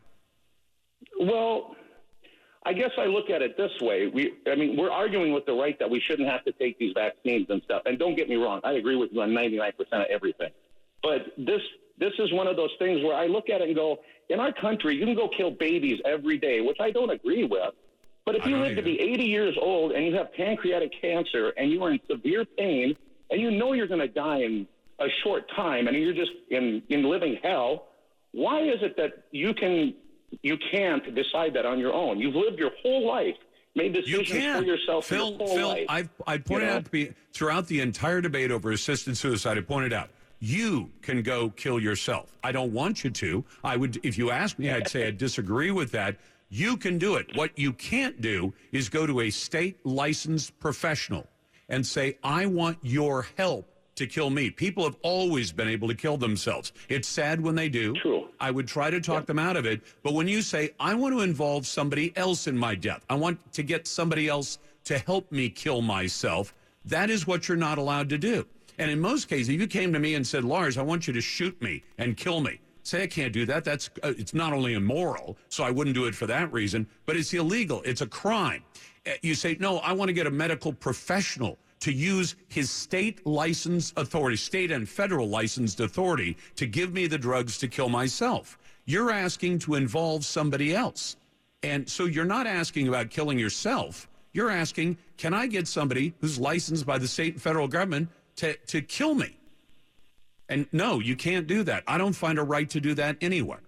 Well, I guess I look at it this way. We, I mean, we're arguing with the right that we shouldn't have to take these vaccines and stuff. And don't get me wrong, I agree with you on ninety-nine percent of everything. But this this is one of those things where I look at it and go, in our country, you can go kill babies every day, which I don't agree with. But if you live to be eighty years old and you have pancreatic cancer and you are in severe pain and you know you're going to die in a short time and you're just in, in living hell, why is it that you can you can't decide that on your own? You've lived your whole life, made decisions you for yourself Phil, your whole Phil, life. I've, I pointed you know? out to be, throughout the entire debate over assisted suicide, I pointed out, you can go kill yourself. I don't want you to. I would, if you asked me, I'd say I disagree with that. You can do it. What you can't do is go to a state licensed professional and say, I want your help to kill me. People have always been able to kill themselves. It's sad when they do. True. I would try to talk yeah. them out of it. But when you say, I want to involve somebody else in my death, I want to get somebody else to help me kill myself, that is what you're not allowed to do. And in most cases, if you came to me and said, Lars, I want you to shoot me and kill me, say I can't do that. That's uh, it's not only immoral, so I wouldn't do it for that reason, but it's illegal. It's a crime. Uh, you say, no, I want to get a medical professional to use his state licensed authority, state and federal licensed authority to give me the drugs to kill myself. You're asking to involve somebody else. And so you're not asking about killing yourself. You're asking, can I get somebody who's licensed by the state and federal government to, to kill me? And no, you can't do that. I don't find a right to do that anywhere.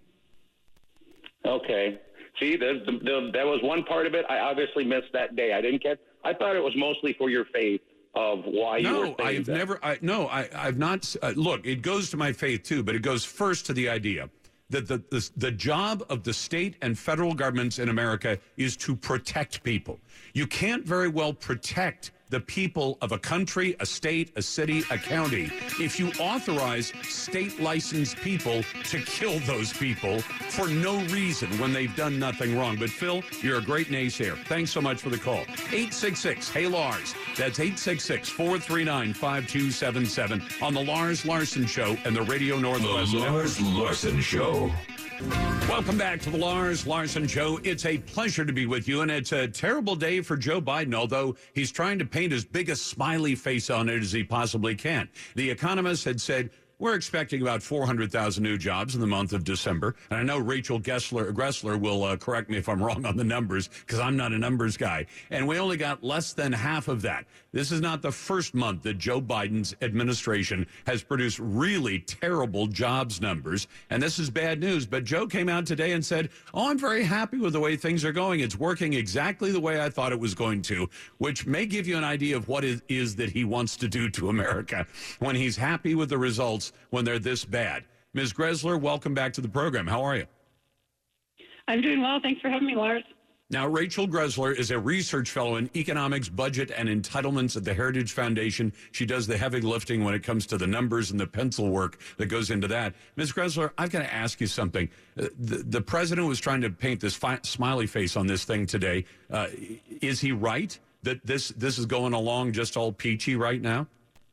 Okay. See, the, the, the, that was one part of it. I obviously missed that day. I didn't get. I thought it was mostly for your faith of why you were saying No, I've that. never. I, no, I, I've not. Uh, look, it goes to my faith too, but it goes first to the idea that the, the, the job of the state and federal governments in America is to protect people. You can't very well protect the people of a country, a state, a city, a county, if you authorize state licensed people to kill those people for no reason when they've done nothing wrong. But Phil, you're a great naysayer. Thanks so much for the call. eight six six, hey Lars. That's eight six six, four three nine, five two seven seven on the Lars Larson Show and the Radio Northwest. The Lars Larson Show. Welcome back to the Lars Larson Show. It's a pleasure to be with you, and it's a terrible day for Joe Biden, although he's trying to paint as big a smiley face on it as he possibly can. The Economist had said, we're expecting about four hundred thousand new jobs in the month of December. And I know Rachel Gessler, Gressler will uh, correct me if I'm wrong on the numbers, because I'm not a numbers guy. And we only got less than half of that. This is not the first month that Joe Biden's administration has produced really terrible jobs numbers. And this is bad news. But Joe came out today and said, oh, I'm very happy with the way things are going. It's working exactly the way I thought it was going to, which may give you an idea of what it is that he wants to do to America when he's happy with the results when they're this bad. Miz Gressler, welcome back to the program. How are you? I'm doing well. Thanks for having me, Lars. Now, Rachel Gressler is a research fellow in economics, budget, and entitlements at the Heritage Foundation. She does the heavy lifting when it comes to the numbers and the pencil work that goes into that. Miz Gressler, I've got to ask you something. Uh, the, the president was trying to paint this fi- smiley face on this thing today. Uh, is he right that this this is going along just all peachy right now?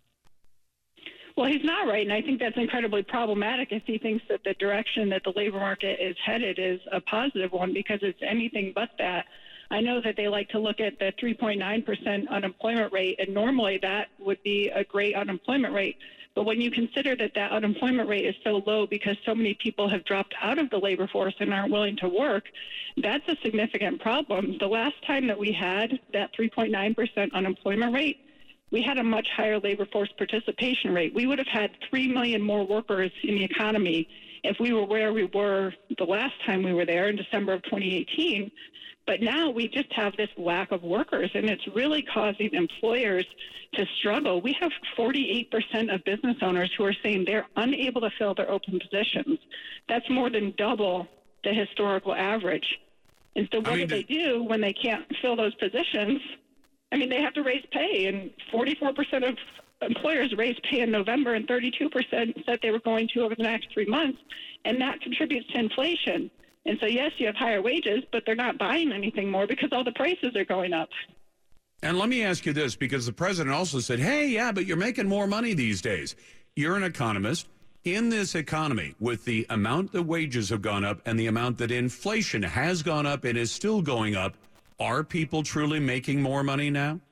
Well, he's not right, and I think that's incredibly problematic if he thinks that the direction that the labor market is headed is a positive one, because it's anything but that. I know that they like to look at the three point nine percent unemployment rate, and normally that would be a great unemployment rate. But when you consider that that unemployment rate is so low because so many people have dropped out of the labor force and aren't willing to work, that's a significant problem. The last time that we had that three point nine percent unemployment rate, we had a much higher labor force participation rate. We would have had three million more workers in the economy if we were where we were the last time we were there in December of twenty eighteen. But now we just have this lack of workers, and it's really causing employers to struggle. We have forty-eight percent of business owners who are saying they're unable to fill their open positions. That's more than double the historical average. And so what I mean, do they do when they can't fill those positions? I mean, they have to raise pay, and forty-four percent of employers raised pay in November, and thirty-two percent said they were going to over the next three months, and that contributes to inflation. And so, yes, you have higher wages, but they're not buying anything more because all the prices are going up. And let me ask you this, because the president also said, hey, yeah, but you're making more money these days. You're an economist. In this economy, with the amount that wages have gone up and the amount that inflation has gone up and is still going up, are people truly making more money now?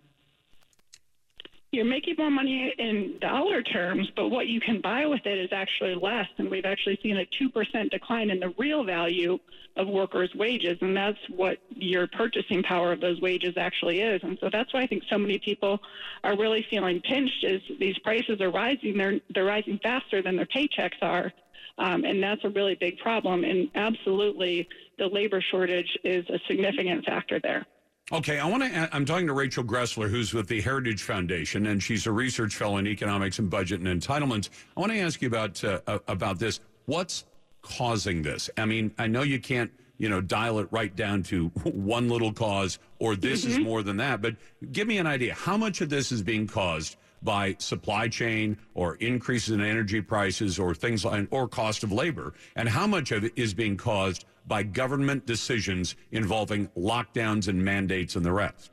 You're making more money in dollar terms, but what you can buy with it is actually less. And we've actually seen a two percent decline in the real value of workers' wages. And that's what your purchasing power of those wages actually is. And so that's why I think so many people are really feeling pinched is these prices are rising. They're, they're rising faster than their paychecks are. Um, and that's a really big problem. And absolutely, the labor shortage is a significant factor there. Okay, I want to. I'm talking to Rachel Gressler, who's with the Heritage Foundation, and she's a research fellow in economics and budget and entitlements. I want to ask you about uh, about this. What's causing this? I mean, I know you can't, you know, dial it right down to one little cause or this mm-hmm. is more than that, but give me an idea. How much of this is being caused by supply chain or increases in energy prices or things like, or cost of labor, and how much of it is being caused by government decisions involving lockdowns and mandates and the rest?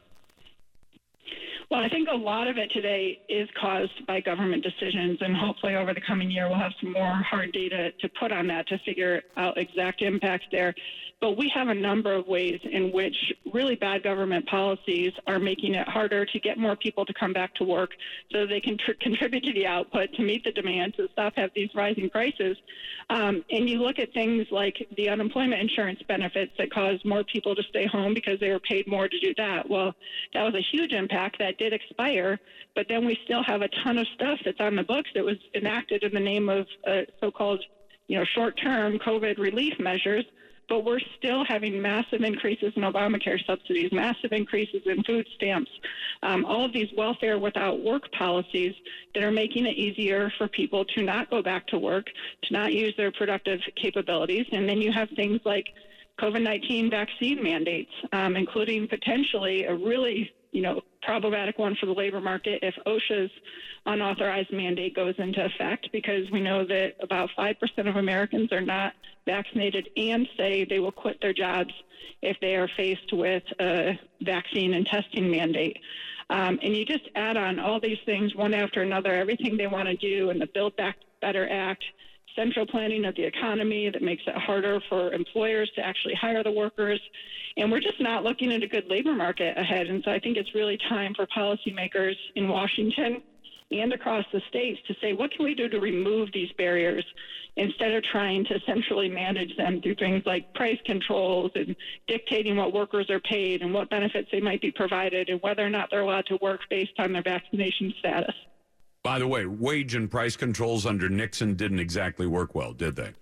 Well, I think a lot of it today is caused by government decisions, and hopefully over the coming year we'll have some more hard data to put on that to figure out exact impacts there. But we have a number of ways in which really bad government policies are making it harder to get more people to come back to work so they can tr- contribute to the output to meet the demand to stop have these rising prices. Um, and you look at things like the unemployment insurance benefits that cause more people to stay home because they were paid more to do that. Well, that was a huge impact. That did expire, but then we still have a ton of stuff that's on the books that was enacted in the name of uh, so-called, you know, short-term COVID relief measures. but we're still having massive increases in Obamacare subsidies, massive increases in food stamps, um, all of these welfare without work policies that are making it easier for people to not go back to work, to not use their productive capabilities. And then you have things like COVID nineteen vaccine mandates, um, including potentially a really, you know, problematic one for the labor market if OSHA's unauthorized mandate goes into effect, because we know that about five percent of Americans are not vaccinated and say they will quit their jobs if they are faced with a vaccine and testing mandate. Um, and you just add on all these things one after another, everything they want to do in the Build Back Better Act, central planning of the economy that makes it harder for employers to actually hire the workers. And we're just not looking at a good labor market ahead. And so I think it's really time for policymakers in Washington and across the states to say, what can we do to remove these barriers instead of trying to centrally manage them through things like price controls and dictating what workers are paid and what benefits they might be provided and whether or not they're allowed to work based on their vaccination status. By the way, wage and price controls under Nixon didn't exactly work well, did they?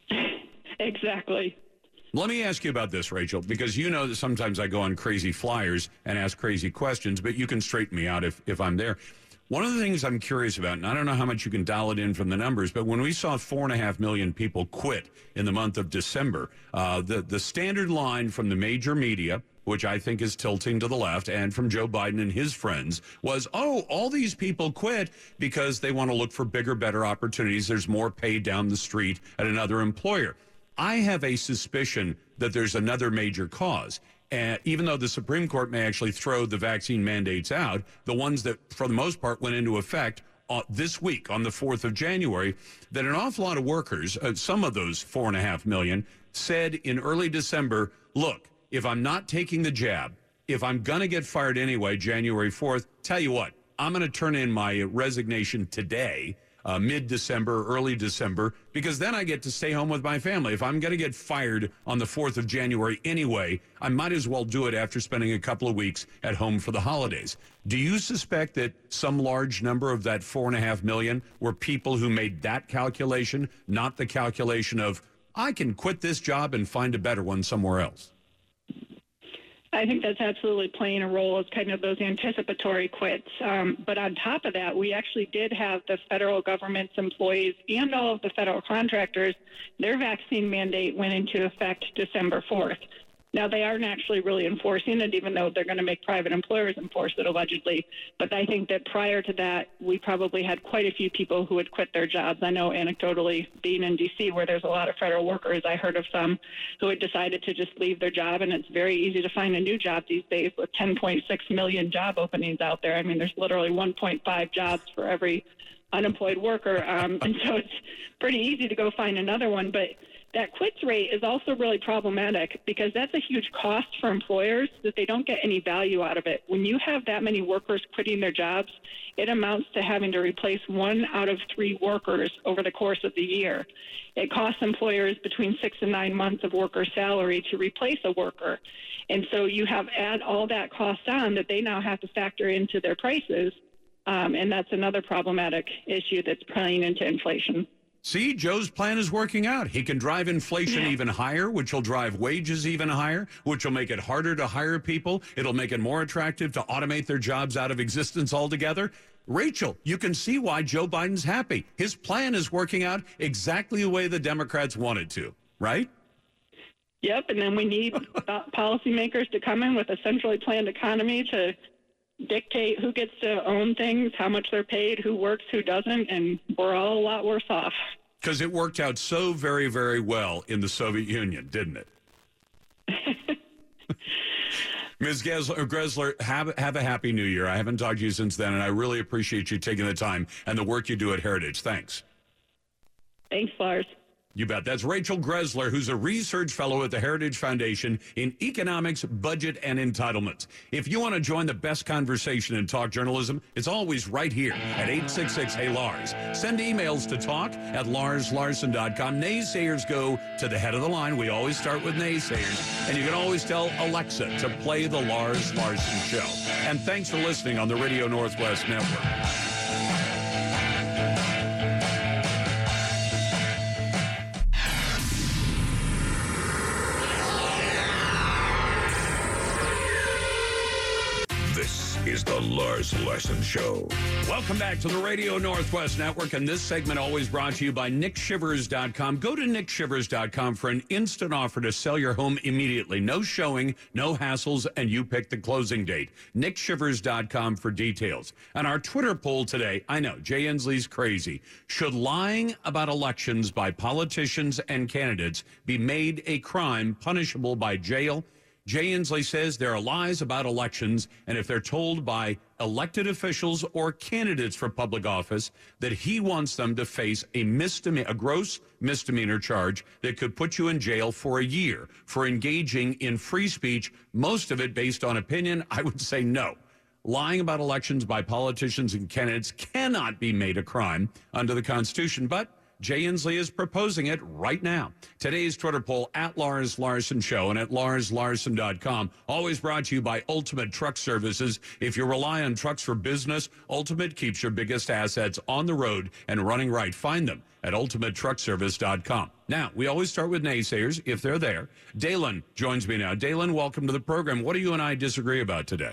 Exactly. Let me ask you about this, Rachel, because you know that sometimes I go on crazy flyers and ask crazy questions, but you can straighten me out if, if I'm there. One of the things I'm curious about, and I don't know how much you can dial it in from the numbers, but when we saw four and a half million people quit in the month of December, uh, the, the standard line from the major media, which I think is tilting to the left, and from Joe Biden and his friends, was, oh, all these people quit because they want to look for bigger, better opportunities. There's more pay down the street at another employer. I have a suspicion that there's another major cause. And even though the Supreme Court may actually throw the vaccine mandates out, the ones that, for the most part, went into effect uh, this week on the fourth of January, that an awful lot of workers, uh, some of those four and a half million, said in early December, look, if I'm not taking the jab, if I'm going to get fired anyway, January fourth, tell you what, I'm going to turn in my resignation today, uh, mid-December, early December, because then I get to stay home with my family. If I'm going to get fired on the fourth of January anyway, I might as well do it after spending a couple of weeks at home for the holidays. Do you suspect that some large number of that four and a half million were people who made that calculation, not the calculation of, I can quit this job and find a better one somewhere else? I think that's absolutely playing a role as kind of those anticipatory quits. Um, but on top of that, we actually did have the federal government's employees and all of the federal contractors, their vaccine mandate went into effect December fourth. Now, they aren't actually really enforcing it, even though they're going to make private employers enforce it, allegedly. But I think that prior to that, we probably had quite a few people who had quit their jobs. I know anecdotally, being in D C, where there's a lot of federal workers, I heard of some who had decided to just leave their job. And it's very easy to find a new job these days with ten point six million job openings out there. I mean, there's literally one point five jobs for every unemployed worker. Um, and so it's pretty easy to go find another one. But that quits rate is also really problematic because that's a huge cost for employers that they don't get any value out of it. When you have that many workers quitting their jobs, it amounts to having to replace one out of three workers over the course of the year. It costs employers between six and nine months of worker salary to replace a worker. And so you have add all that cost on that they now have to factor into their prices. Um, and that's another problematic issue that's playing into inflation. See, Joe's plan is working out. He can drive inflation yeah. even higher, which will drive wages even higher, which will make it harder to hire people. It'll make it more attractive to automate their jobs out of existence altogether. Rachel, you can see why Joe Biden's happy. His plan is working out exactly the way the Democrats wanted to, right? Yep, and then we need policymakers to come in with a centrally planned economy to dictate who gets to own things, how much they're paid, who works, who doesn't, and we're all a lot worse off. Because it worked out so very, very well in the Soviet Union, didn't it? Miz Gressler, Gressler, have, have a happy new year. I haven't talked to you since then, and I really appreciate you taking the time and the work you do at Heritage. Thanks. Thanks, Lars. You bet. That's Rachel Gressler, who's a research fellow at the Heritage Foundation in economics, budget, and entitlements. If you want to join the best conversation in talk journalism, it's always right here at eight six six, hey Lars. Send emails to talk at lars larson dot com. Naysayers go to the head of the line. We always start with naysayers. And you can always tell Alexa to play the Lars Larson Show. And thanks for listening on the Radio Northwest Network. is the Lars Larson Show. Welcome back to the Radio Northwest Network, and this segment always brought to you by Nick Shivers dot com. Go to Nick Shivers dot com for an instant offer to sell your home immediately. No showing, no hassles, and you pick the closing date. Nick Shivers dot com for details. And our Twitter poll today, I know, Jay Inslee's crazy. Should lying about elections by politicians and candidates be made a crime punishable by jail? Jay Inslee says there are lies about elections, and if they're told by elected officials or candidates for public office, that he wants them to face a misdemeanor, a gross misdemeanor charge that could put you in jail for a year for engaging in free speech, most of it based on opinion. I would say no. Lying about elections by politicians and candidates cannot be made a crime under the Constitution, but Jay Inslee is proposing it right now. Today's Twitter poll at Lars Larson Show and at Lars Larson dot com. Always brought to you by Ultimate Truck Services. If you rely on trucks for business, Ultimate keeps your biggest assets on the road and running right. Find them at Ultimate Truck Service dot com. Now, we always start with naysayers, if they're there. Dalen joins me now. Dalen, welcome to the program. What do you and I disagree about today?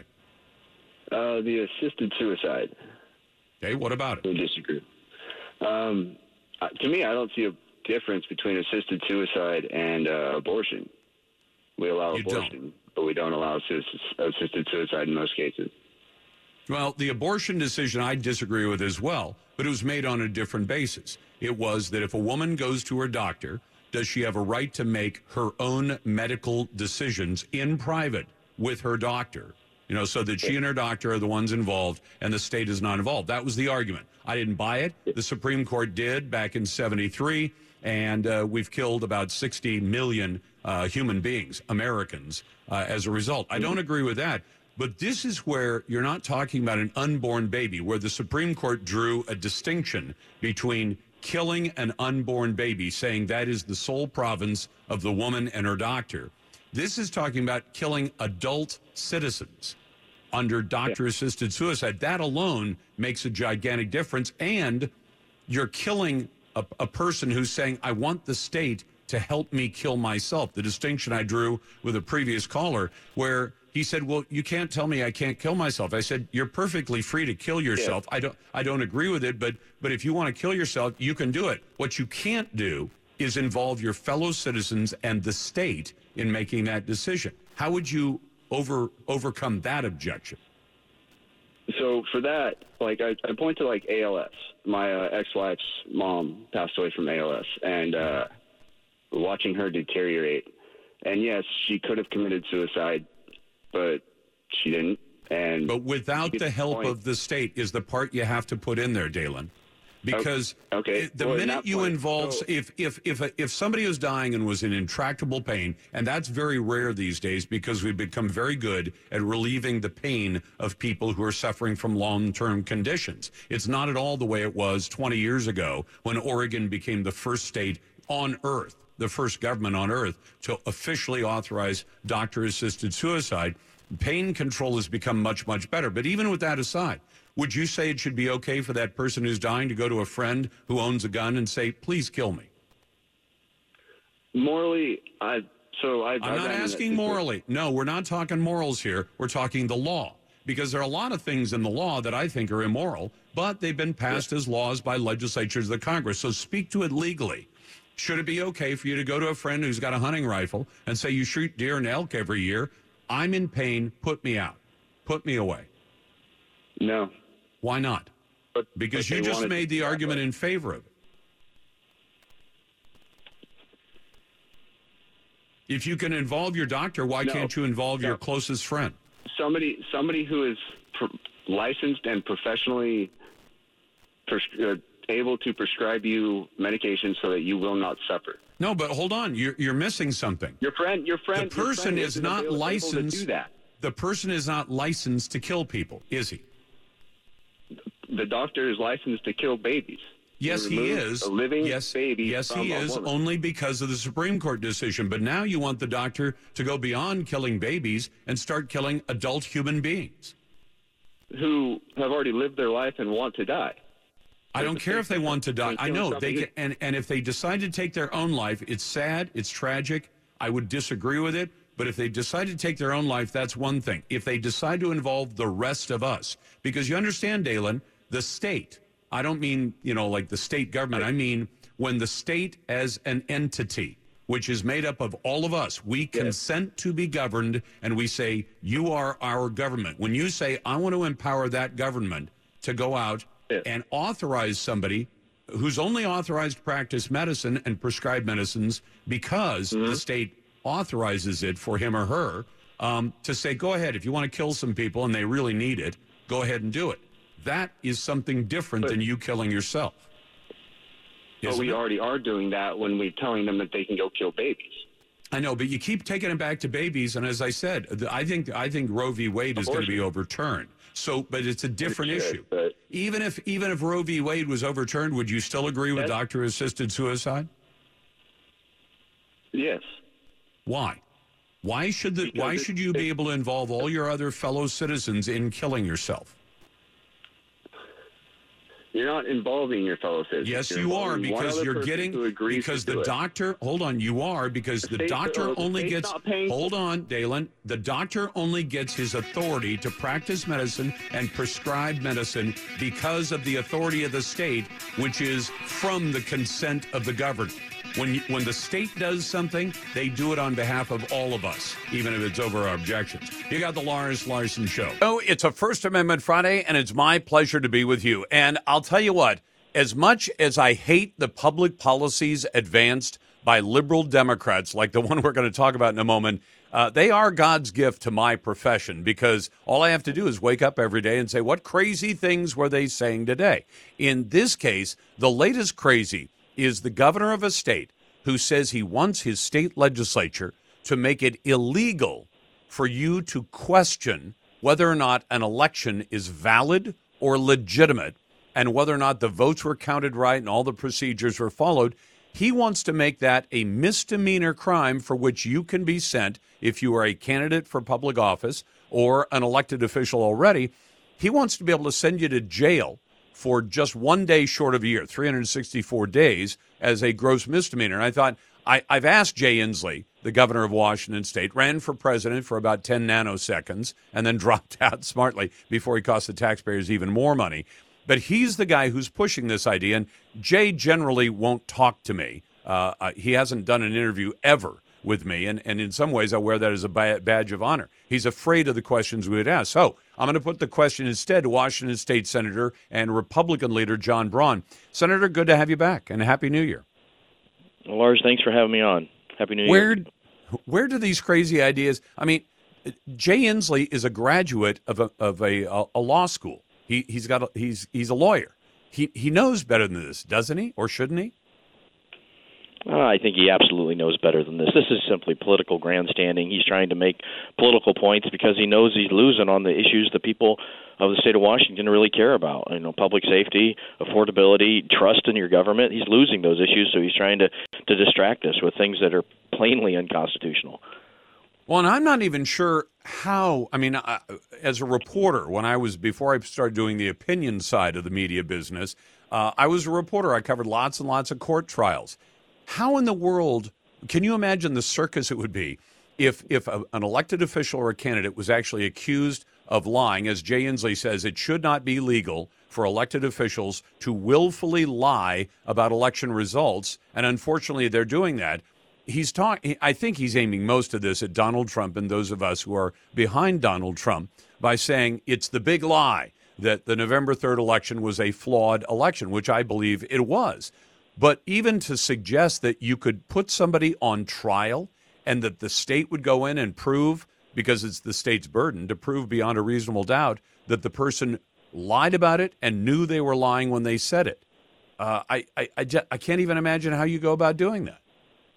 Uh, the assisted suicide. Okay, what about it? We disagree. Um... Uh, to me, I don't see a difference between assisted suicide and uh, abortion. We allow You abortion, don't. but we don't allow assist- assisted suicide in most cases. Well, the abortion decision I disagree with as well, but it was made on a different basis. It was that if a woman goes to her doctor, does she have a right to make her own medical decisions in private with her doctor? You know, so that she and her doctor are the ones involved and the state is not involved. That was the argument. I didn't buy it. The Supreme Court did back in seventy-three, and uh, we've killed about sixty million uh, human beings, Americans, uh, as a result. I don't agree with that. But this is where you're not talking about an unborn baby, where the Supreme Court drew a distinction between killing an unborn baby, saying that is the sole province of the woman and her doctor. This is talking about killing adult citizens under doctor-assisted suicide. That alone makes a gigantic difference, and you're killing a, a person who's saying, I want the state to help me kill myself. The distinction I drew with a previous caller where he said, well, you can't tell me I can't kill myself. I said, you're perfectly free to kill yourself. Yeah. I don't I don't agree with it, but but if you want to kill yourself, you can do it. What you can't do is involve your fellow citizens and the state in making that decision. How would you over overcome that objection? So for that, like I, I point to like A L S. My uh, ex-wife's mom passed away from A L S, and uh, watching her deteriorate. And yes, she could have committed suicide, but she didn't. And but without the help point. of the state is the part you have to put in there, Dalen. Because okay. the well, minute you point, involve, so, if if if if somebody is dying and was in intractable pain, and that's very rare these days because we've become very good at relieving the pain of people who are suffering from long-term conditions. It's not at all the way it was twenty years ago when Oregon became the first state on earth, the first government on earth to officially authorize doctor-assisted suicide. Pain control has become much, much better. But even with that aside, would you say it should be okay for that person who's dying to go to a friend who owns a gun and say, please kill me? Morally, I so I. I'm not asking morally. No, we're not talking morals here. We're talking the law. Because there are a lot of things in the law that I think are immoral, but they've been passed as laws by legislatures of the Congress. So speak to it legally. Should it be okay for you to go to a friend who's got a hunting rifle and say, you shoot deer and elk every year? I'm in pain. Put me out. Put me away. No. Why not? But, because but you just made the argument way. in favor of it. If you can involve your doctor, why no, can't you involve no. your closest friend? Somebody, somebody who is pr- licensed and professionally pres- uh, able to prescribe you medication so that you will not suffer. No, but hold on, you're you're missing something. Your friend, your friend, the person friend is not able, licensed. able to do that. The person is not licensed to kill people, is he? The doctor is licensed to kill babies. Yes, he is. A living yes, baby. Yes, from he a is, woman. only because of the Supreme Court decision. But now you want the doctor to go beyond killing babies and start killing adult human beings who have already lived their life and want to die. I don't care if they want to die. I know they can, and and if they decide to take their own life, it's sad, it's tragic. I would disagree with it, But if they decide to take their own life, that's one thing. If they decide to involve the rest of us, because you understand, Dalen, the state, I don't mean, you know, like the state government. I mean, when the state as an entity, which is made up of all of us, we consent to be governed, and we say, you are our government. When you say, I want to empower that government to go out and authorize somebody who's only authorized to practice medicine and prescribe medicines because mm-hmm. the state authorizes it for him or her, um, to say, go ahead, if you want to kill some people and they really need it, go ahead and do it. That is something different but, than you killing yourself. But we it? already are doing that when we're telling them that they can go kill babies. I know, but you keep taking it back to babies, and as I said, I think I think Roe v. Wade is going to be overturned. So, but it's a different it should, issue. But even if even if Roe v. Wade was overturned, would you still agree with doctor-assisted suicide? Yes. Why? Why should the Because Why it, should you it, be able to involve all your other fellow citizens in killing yourself? You're not involving your fellow citizens. Yes, you're you are, because you're getting because the doctor. Hold on, you are because the, the doctor uh, only gets. Hold on, Dalen. The doctor only gets his authority to practice medicine and prescribe medicine because of the authority of the state, which is from the consent of the governed. When when the state does something, they do it on behalf of all of us, even if it's over our objections. You got the Lars Larson Show. Oh, it's a First Amendment Friday, and it's my pleasure to be with you. And I'll tell you what, as much as I hate the public policies advanced by liberal Democrats, like the one we're going to talk about in a moment, uh, they are God's gift to my profession, because all I have to do is wake up every day and say, what crazy things were they saying today? In this case, the latest crazy is the governor of a state who says he wants his state legislature to make it illegal for you to question whether or not an election is valid or legitimate and whether or not the votes were counted right and all the procedures were followed. He wants to make that a misdemeanor crime for which you can be sent if you are a candidate for public office or an elected official already. He wants to be able to send you to jail for just one day short of a year, three hundred sixty-four days, as a gross misdemeanor. And I thought, I, I've asked Jay Inslee, the governor of Washington State, ran for president for about ten nanoseconds and then dropped out smartly before he cost the taxpayers even more money. But he's the guy who's pushing this idea, and Jay generally won't talk to me. Uh, uh, he hasn't done an interview ever with me, and, and in some ways I wear that as a badge of honor. He's afraid of the questions we would ask. So I'm going to put the question instead to Washington State Senator and Republican leader John Braun. Senator, good to have you back, and Happy New Year. Well, Lars, thanks for having me on. Happy New where, Year. Where do these crazy ideas, I mean, Jay Inslee is a graduate of a, of a, a law school. He, he's got a, he's he's a lawyer. He he knows better than this, doesn't he, or shouldn't he? Uh, I think he absolutely knows better than this. This is simply political grandstanding. He's trying to make political points because he knows he's losing on the issues the people of the state of Washington really care about. You know, public safety, affordability, trust in your government. He's losing those issues, so he's trying to, to distract us with things that are plainly unconstitutional. Well, and I'm not even sure how, I mean, uh, as a reporter, when I was, before I started doing the opinion side of the media business, uh, I was a reporter. I covered lots and lots of court trials. How in the world, can you imagine the circus it would be if if a, an elected official or a candidate was actually accused of lying? As Jay Inslee says, it should not be legal for elected officials to willfully lie about election results, and unfortunately they're doing that. He's talking. I think he's aiming most of this at Donald Trump and those of us who are behind Donald Trump by saying it's the big lie that the November third election was a flawed election, which I believe it was. But even to suggest that you could put somebody on trial and that the state would go in and prove, because it's the state's burden, to prove beyond a reasonable doubt that the person lied about it and knew they were lying when they said it. Uh, I, I, I, just, I can't even imagine how you go about doing that.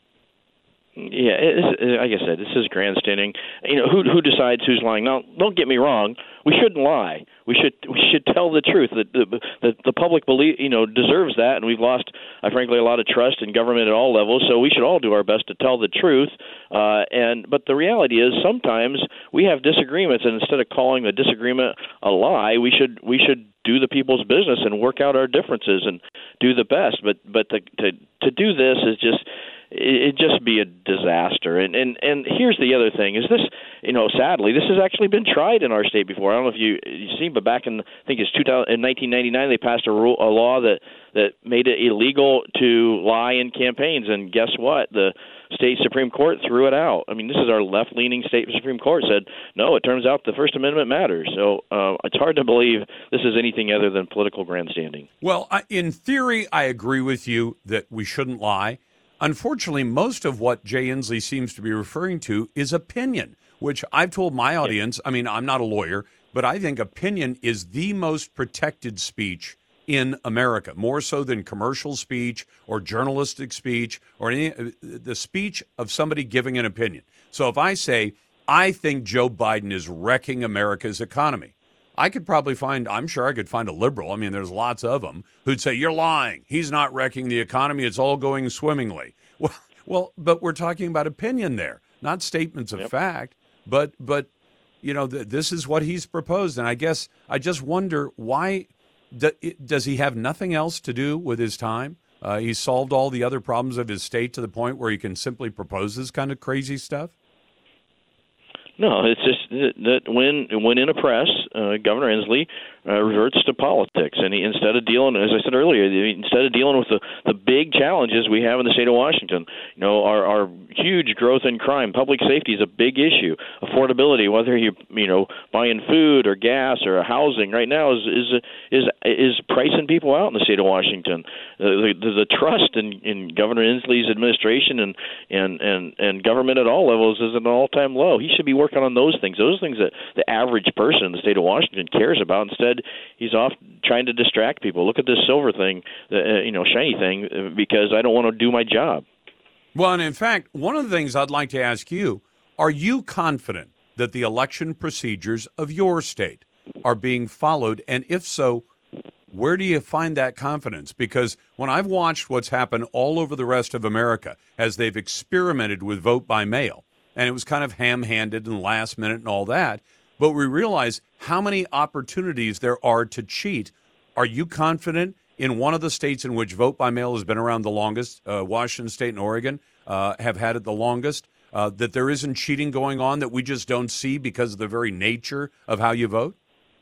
Yeah, it's, like I said, this is grandstanding. You know, who who decides who's lying? Now, don't get me wrong. We shouldn't lie. We should we should tell the truth. The the, the, the public believe you know deserves that, and we've lost, uh, frankly, a lot of trust in government at all levels. So we should all do our best to tell the truth. Uh, and but the reality is, sometimes we have disagreements, and instead of calling the disagreement a lie, we should we should do the people's business and work out our differences and do the best. But but to to, to do this is just. it'd just be a disaster. And, and and here's the other thing: is this, you know, sadly, this has actually been tried in our state before. I don't know if you you seen, but back in I think it's two thousand, in nineteen ninety-nine, they passed a rule, a law that that made it illegal to lie in campaigns. And guess what? The state Supreme Court threw it out. I mean, this is our left-leaning state Supreme Court said, no, it turns out the First Amendment matters. So uh, it's hard to believe this is anything other than political grandstanding. Well, I, in theory, I agree with you that we shouldn't lie. Unfortunately, most of what Jay Inslee seems to be referring to is opinion, which I've told my audience, I mean, I'm not a lawyer, but I think opinion is the most protected speech in America, more so than commercial speech or journalistic speech or any, the speech of somebody giving an opinion. So if I say, I think Joe Biden is wrecking America's economy, I could probably find, I'm sure I could find a liberal, I mean, there's lots of them, who'd say, you're lying. He's not wrecking the economy. It's all going swimmingly. Well, well but we're talking about opinion there, not statements of yep. fact, but, but you know, th- this is what he's proposed. And I guess I just wonder why... Does he have nothing else to do with his time? Uh, he's solved all the other problems of his state to the point where he can simply propose this kind of crazy stuff? No, it's just that when when in a press, uh, Governor Inslee uh, reverts to politics, and he, instead of dealing, as I said earlier, instead of dealing with the, the big challenges we have in the state of Washington, you know, our, our huge growth in crime, public safety is a big issue. Affordability, whether you you know buying food or gas or housing, right now is is is is pricing people out in the state of Washington. Uh, the, the trust in, in Governor Inslee's administration and, and and and government at all levels is at an all-time low. He should be working on those things, those things that the average person in the state of Washington cares about. Instead, he's off trying to distract people. Look at this silver thing, uh, you know, shiny thing, because I don't want to do my job. Well, and in fact, one of the things I'd like to ask you, are you confident that the election procedures of your state are being followed? And if so, where do you find that confidence? Because when I've watched what's happened all over the rest of America as they've experimented with vote by mail, and it was kind of ham-handed and last minute and all that, but we realize how many opportunities there are to cheat. Are you confident in one of the states in which vote by mail has been around the longest, uh, Washington State and Oregon uh, have had it the longest, uh, that there isn't cheating going on that we just don't see because of the very nature of how you vote?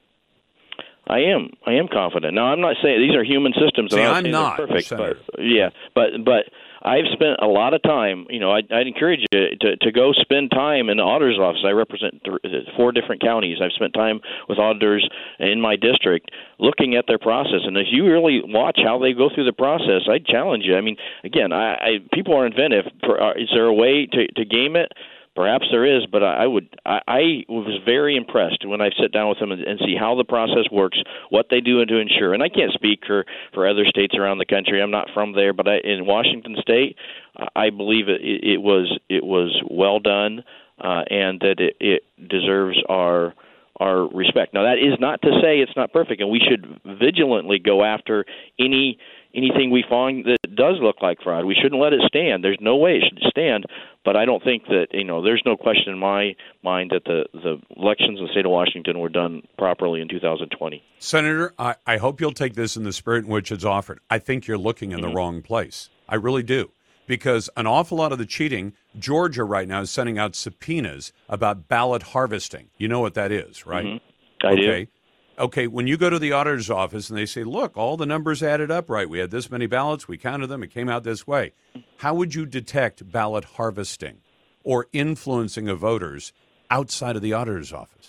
I am. I am confident. Now, I'm not saying these are human systems. See, I'm, I'm not perfect, Senator. but yeah, but but I've spent a lot of time. You know, I, I'd encourage you to to go spend time in the auditor's office. I represent th- four different counties. I've spent time with auditors in my district, looking at their process. And if you really watch how they go through the process, I challenge you. I mean, again, I, I people are inventive. Is there a way to to game it? Perhaps there is, but I would. I, I was very impressed when I sit down with them and, and see how the process works, what they do to ensure. And I can't speak for, for other states around the country. I'm not from there, but I, in Washington State, I believe it, it was it was well done, uh, and that it, it deserves our our respect. Now, that is not to say it's not perfect, and we should vigilantly go after any anything we find that does look like fraud. We shouldn't let it stand. There's no way it should stand. But I don't think that, you know, there's no question in my mind that the, the elections in the state of Washington were done properly in two thousand twenty. Senator, I, I hope you'll take this in the spirit in which it's offered. I think you're looking in mm-hmm. the wrong place. I really do. Because an awful lot of the cheating, Georgia right now is sending out subpoenas about ballot harvesting. You know what that is, right? Mm-hmm. I okay. do. Okay, when you go to the auditor's office and they say, look, all the numbers added up right. We had this many ballots. We counted them. It came out this way. How would you detect ballot harvesting or influencing of voters outside of the auditor's office?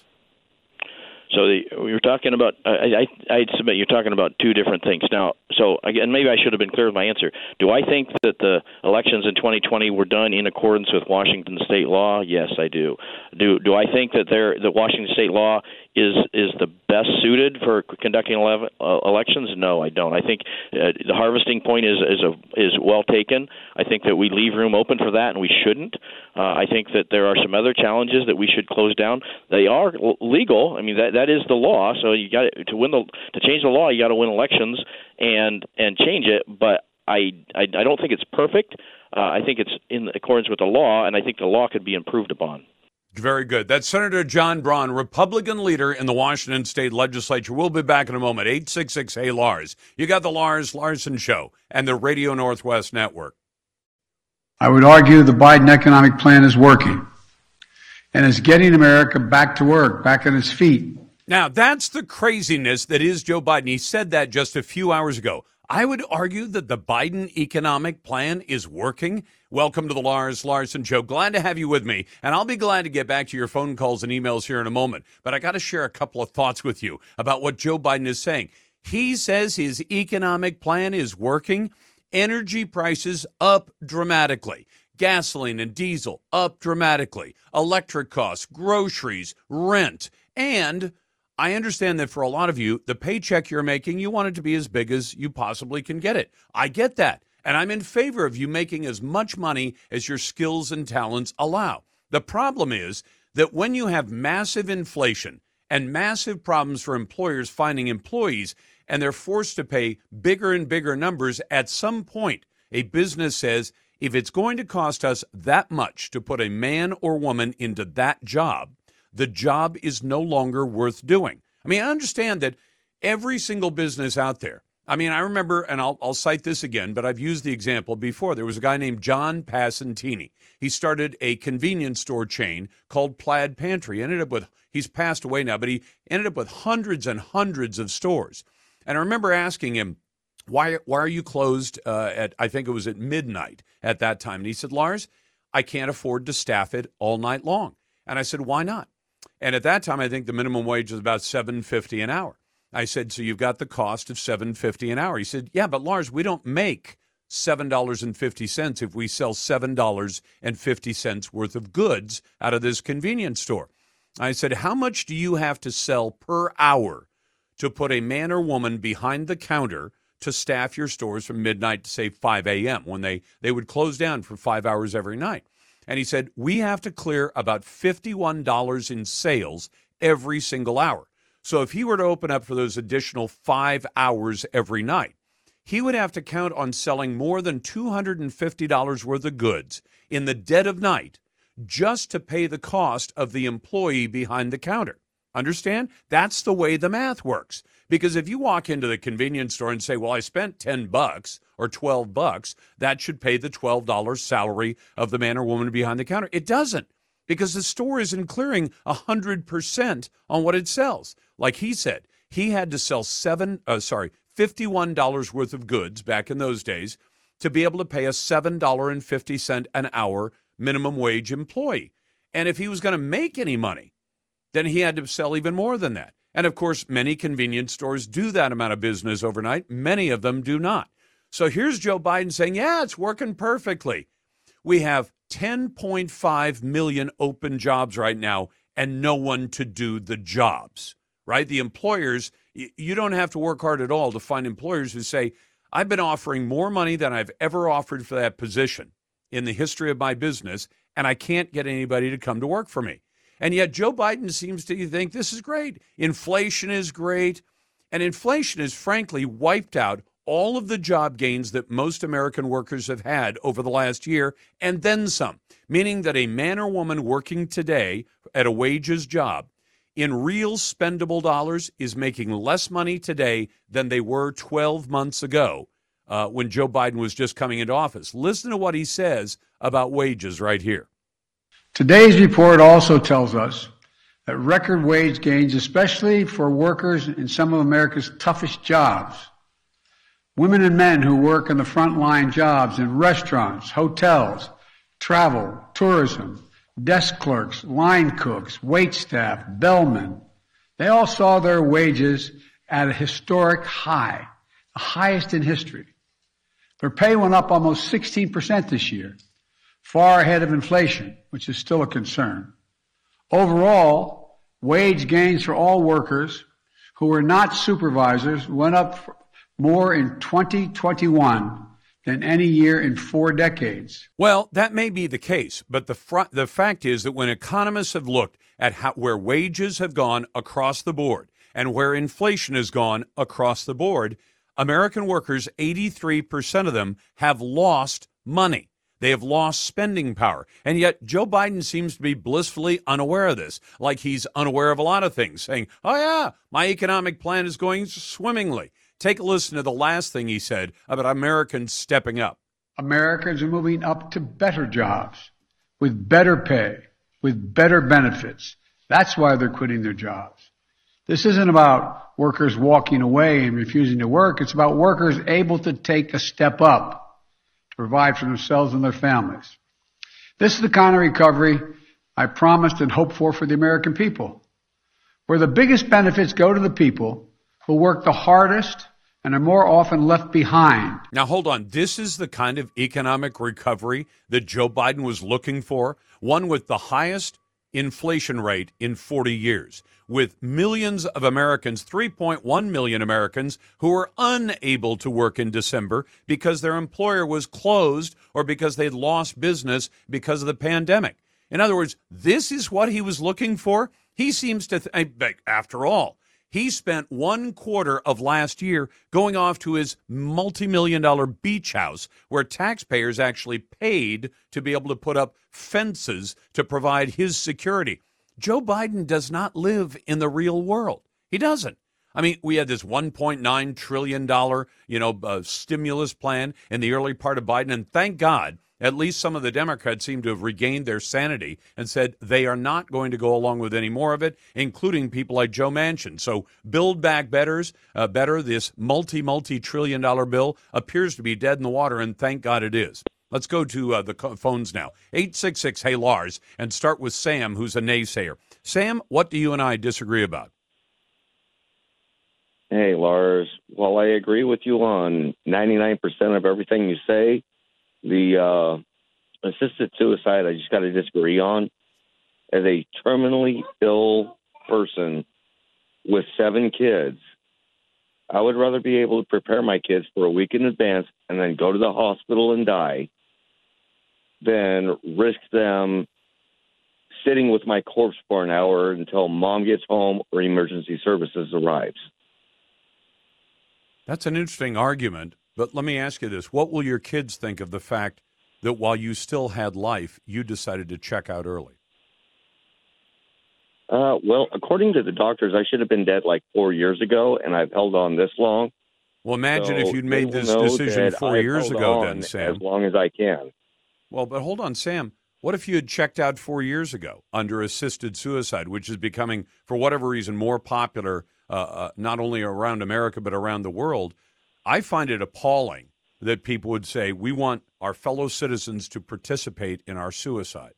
So the, we were talking about, I, I, I'd submit you're talking about two different things. Now, so again, maybe I should have been clear with my answer. Do I think that the elections in twenty twenty were done in accordance with Washington state law? Yes, I do. Do do I think that there that Washington state law is is the best suited for conducting eleven, uh, elections? No, I don't. I think uh, the harvesting point is is a, is well taken. I think that we leave room open for that, and we shouldn't. Uh, I think that there are some other challenges that we should close down. They are legal. I mean, that that is the law. So you got to win the to change the law, you got to win elections and and change it. But I I, I don't think it's perfect. Uh, I think it's in accordance with the law, and I think the law could be improved upon. Very good. That's Senator John Braun, Republican leader in the Washington State Legislature. We'll be back in a moment. eight six six, hey, Lars. You got the Lars Larson Show and the Radio Northwest Network. I would argue the Biden economic plan is working and is getting America back to work, back on its feet. Now, that's the craziness that is Joe Biden. He said that just a few hours ago. I would argue that the Biden economic plan is working. Welcome to the Lars Larson Show. Glad to have you with me, and I'll be glad to get back to your phone calls and emails here in a moment. But I got to share a couple of thoughts with you about what Joe Biden is saying. He says his economic plan is working. Energy prices up dramatically. Gasoline and diesel up dramatically. Electric costs, groceries, rent. And I understand that for a lot of you, the paycheck you're making, you want it to be as big as you possibly can get it. I get that. And I'm in favor of you making as much money as your skills and talents allow. The problem is that when you have massive inflation and massive problems for employers finding employees, and they're forced to pay bigger and bigger numbers, at some point, a business says, if it's going to cost us that much to put a man or woman into that job, the job is no longer worth doing. I mean, I understand that every single business out there, I mean, I remember, and I'll, I'll cite this again, but I've used the example before. There was a guy named John Passantini. He started a convenience store chain called Plaid Pantry. He ended up with, he's passed away now, but he ended up with hundreds and hundreds of stores. And I remember asking him, why why are you closed uh, at, I think it was at midnight at that time? And he said, Lars, I can't afford to staff it all night long. And I said, why not? And at that time, I think the minimum wage was about seven fifty an hour. I said, so you've got the cost of seven fifty an hour. He said, yeah, but Lars, we don't make seven dollars and fifty cents if we sell seven dollars and fifty cents worth of goods out of this convenience store. I said, how much do you have to sell per hour to put a man or woman behind the counter to staff your stores from midnight to, say, five a.m. when they, they would close down for five hours every night? And he said, we have to clear about fifty-one dollars in sales every single hour. So if he were to open up for those additional five hours every night, he would have to count on selling more than two hundred fifty dollars worth of goods in the dead of night just to pay the cost of the employee behind the counter. Understand? That's the way the math works. Because if you walk into the convenience store and say, well, I spent ten bucks or twelve bucks, that should pay the twelve dollars salary of the man or woman behind the counter. It doesn't, because the store isn't clearing one hundred percent on what it sells. Like he said, he had to sell seven, uh, sorry, fifty-one dollars worth of goods back in those days to be able to pay a seven dollars and fifty cents an hour minimum wage employee. And if he was going to make any money, then he had to sell even more than that. And of course, many convenience stores do that amount of business overnight. Many of them do not. So here's Joe Biden saying, yeah, it's working perfectly. We have ten point five million open jobs right now and no one to do the jobs, right? The employers, you don't have to work hard at all to find employers who say, I've been offering more money than I've ever offered for that position in the history of my business, and I can't get anybody to come to work for me. And yet Joe Biden seems to think this is great. Inflation is great. And inflation has frankly wiped out all of the job gains that most American workers have had over the last year, and then some, meaning that a man or woman working today at a wages job in real spendable dollars is making less money today than they were twelve months ago uh, when Joe Biden was just coming into office. Listen to what he says about wages right here. Today's report also tells us that record wage gains, especially for workers in some of America's toughest jobs, women and men who work in the frontline jobs in restaurants, hotels, travel, tourism, desk clerks, line cooks, wait staff, bellmen, they all saw their wages at a historic high, the highest in history. Their pay went up almost sixteen percent this year, far ahead of inflation, which is still a concern. Overall, wage gains for all workers who were not supervisors went up more in twenty twenty-one than any year in four decades. Well, that may be the case, but the fr- the fact is that when economists have looked at how, where wages have gone across the board and where inflation has gone across the board, American workers, eighty-three percent of them have lost money. They have lost spending power. And yet Joe Biden seems to be blissfully unaware of this, like he's unaware of a lot of things, saying, oh, yeah, my economic plan is going swimmingly. Take a listen to the last thing he said about Americans stepping up. Americans are moving up to better jobs, with better pay, with better benefits. That's why they're quitting their jobs. This isn't about workers walking away and refusing to work. It's about workers able to take a step up to provide for themselves and their families. This is the kind of recovery I promised and hoped for for the American people, where the biggest benefits go to the people who work the hardest and are more often left behind. Now, hold on. This is the kind of economic recovery that Joe Biden was looking for, one with the highest inflation rate in forty years, with millions of Americans, three point one million Americans, who were unable to work in December because their employer was closed or because they'd lost business because of the pandemic. In other words, this is what he was looking for. He seems to, th- after all, he spent one quarter of last year going off to his multi-million dollar beach house where taxpayers actually paid to be able to put up fences to provide his security. Joe Biden does not live in the real world. He doesn't. I mean, we had this one point nine trillion dollars, you know, uh, stimulus plan in the early part of Biden, and thank God, at least some of the Democrats seem to have regained their sanity and said they are not going to go along with any more of it, including people like Joe Manchin. So Build Back Better's, uh, Better, this multi, multi-trillion dollar bill appears to be dead in the water, and thank God it is. Let's go to uh, the phones now. eight six six, hey, Lars, and start with Sam, who's a naysayer. Sam, what do you and I disagree about? Hey, Lars, while I agree with you on ninety-nine percent of everything you say, the uh, assisted suicide I just got to disagree on. As a terminally ill person with seven kids, I would rather be able to prepare my kids for a week in advance and then go to the hospital and die than risk them sitting with my corpse for an hour until mom gets home or emergency services arrives. That's an interesting argument, but let me ask you this. What will your kids think of the fact that while you still had life, you decided to check out early? Uh, well, according to the doctors, I should have been dead like four years ago, and I've held on this long. Well, imagine so if you'd made this know decision four I've years held ago on then, Sam. As long as I can. Well, but hold on, Sam. What if you had checked out four years ago under assisted suicide, which is becoming, for whatever reason, more popular uh, uh, not only around America but around the world? I find it appalling that people would say, we want our fellow citizens to participate in our suicide.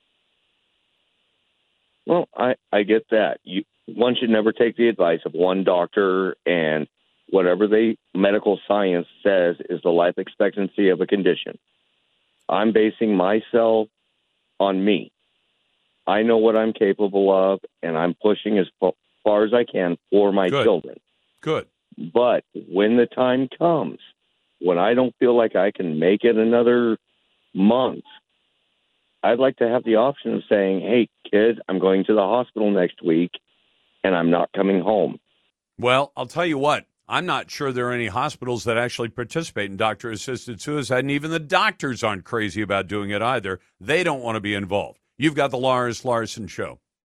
Well, I, I get that. You, one should never take the advice of one doctor and whatever the medical science says is the life expectancy of a condition. I'm basing myself on me. I know what I'm capable of, and I'm pushing as far as I can for my Good. children. Good. But when the time comes, when I don't feel like I can make it another month, I'd like to have the option of saying, hey, kids, I'm going to the hospital next week, and I'm not coming home. Well, I'll tell you what. I'm not sure there are any hospitals that actually participate in doctor-assisted suicide, and even the doctors aren't crazy about doing it either. They don't want to be involved. You've got the Lars Larson Show.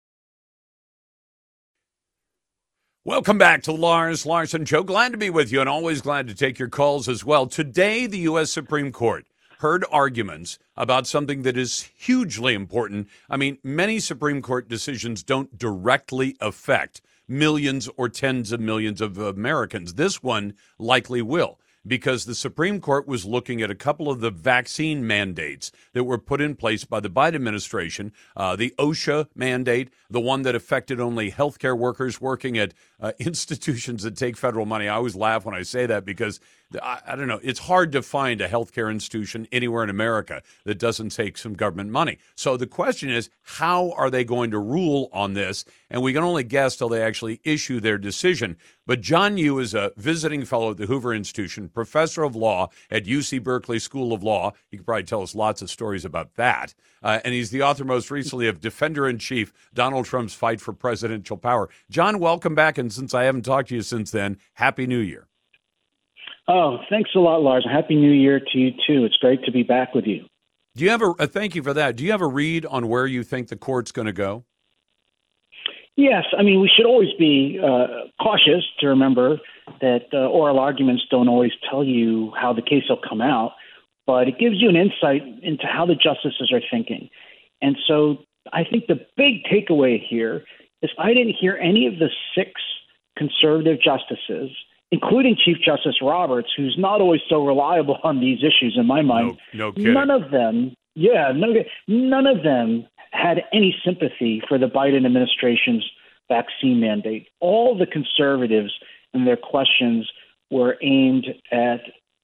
Welcome back to Lars Larson Show. Glad to be with you and always glad to take your calls as well. Today, the U S Supreme Court heard arguments about something that is hugely important. I mean, many Supreme Court decisions don't directly affect millions or tens of millions of Americans. This one likely will, because the Supreme Court was looking at a couple of the vaccine mandates that were put in place by the Biden administration, uh, the OSHA mandate, the one that affected only healthcare workers working at uh, institutions that take federal money. I always laugh when I say that because, I, I don't know, it's hard to find a healthcare institution anywhere in America that doesn't take some government money. So the question is, how are they going to rule on this? And we can only guess till they actually issue their decision. But John Yoo is a visiting fellow at the Hoover Institution, professor of law at U C Berkeley School of Law. He could probably tell us lots of stories about that. Uh, and he's the author most recently of Defender-in-Chief, Donald Trump's Fight for Presidential Power. John, welcome back. And since I haven't talked to you since then, Happy New Year. Oh, thanks a lot, Lars. Happy New Year to you, too. It's great to be back with you. Do you have a, uh, thank you for that. Do you have a read on where you think the court's going to go? Yes. I mean, we should always be uh, cautious to remember that uh, oral arguments don't always tell you how the case will come out. but it gives you an insight into how the justices are thinking. And so I think the big takeaway here is I didn't hear any of the six conservative justices, including Chief Justice Roberts, who's not always so reliable on these issues in my mind. No, no kidding. None of them, yeah, no, none of them had any sympathy for the Biden administration's vaccine mandate. All the conservatives and their questions were aimed at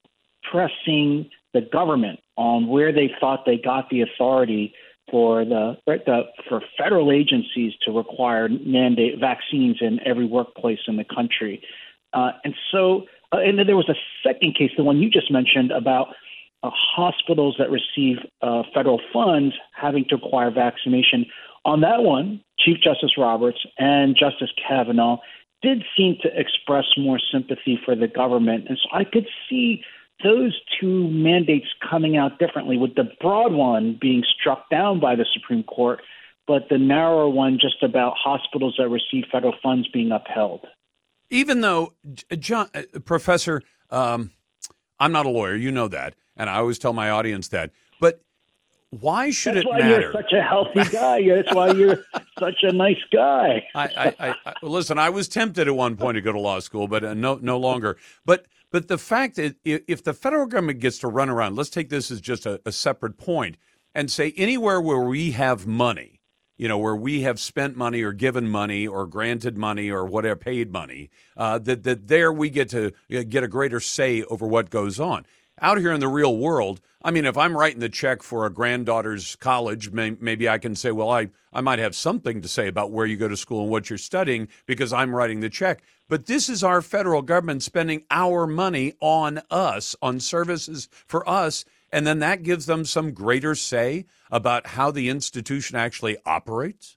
pressing the government on where they thought they got the authority for the, the for federal agencies to require mandate vaccines in every workplace in the country. Uh, and so, uh, and then there was a second case, the one you just mentioned, about uh, hospitals that receive uh, federal funds having to require vaccination. On that one, Chief Justice Roberts and Justice Kavanaugh did seem to express more sympathy for the government. And so I could see those two mandates coming out differently, with the broad one being struck down by the Supreme Court, but the narrower one just about hospitals that receive federal funds being upheld. Even though, John, uh, Professor, um, I'm not a lawyer, you know that, and I always tell my audience that, but why should That's it why matter? You're such a healthy guy. That's why you're such a nice guy. I, I, I, I listen. I was tempted at one point to go to law school, but uh, no, no longer. But but the fact that if the federal government gets to run around, let's take this as just a, a separate point and say anywhere where we have money, you know, where we have spent money or given money or granted money or whatever, paid money, uh, that that there we get to get a greater say over what goes on. Out here in the real world, I mean, if I'm writing the check for a granddaughter's college, may, maybe I can say, well, I, I might have something to say about where you go to school and what you're studying because I'm writing the check. But this is our federal government spending our money on us, on services for us, and then that gives them some greater say about how the institution actually operates?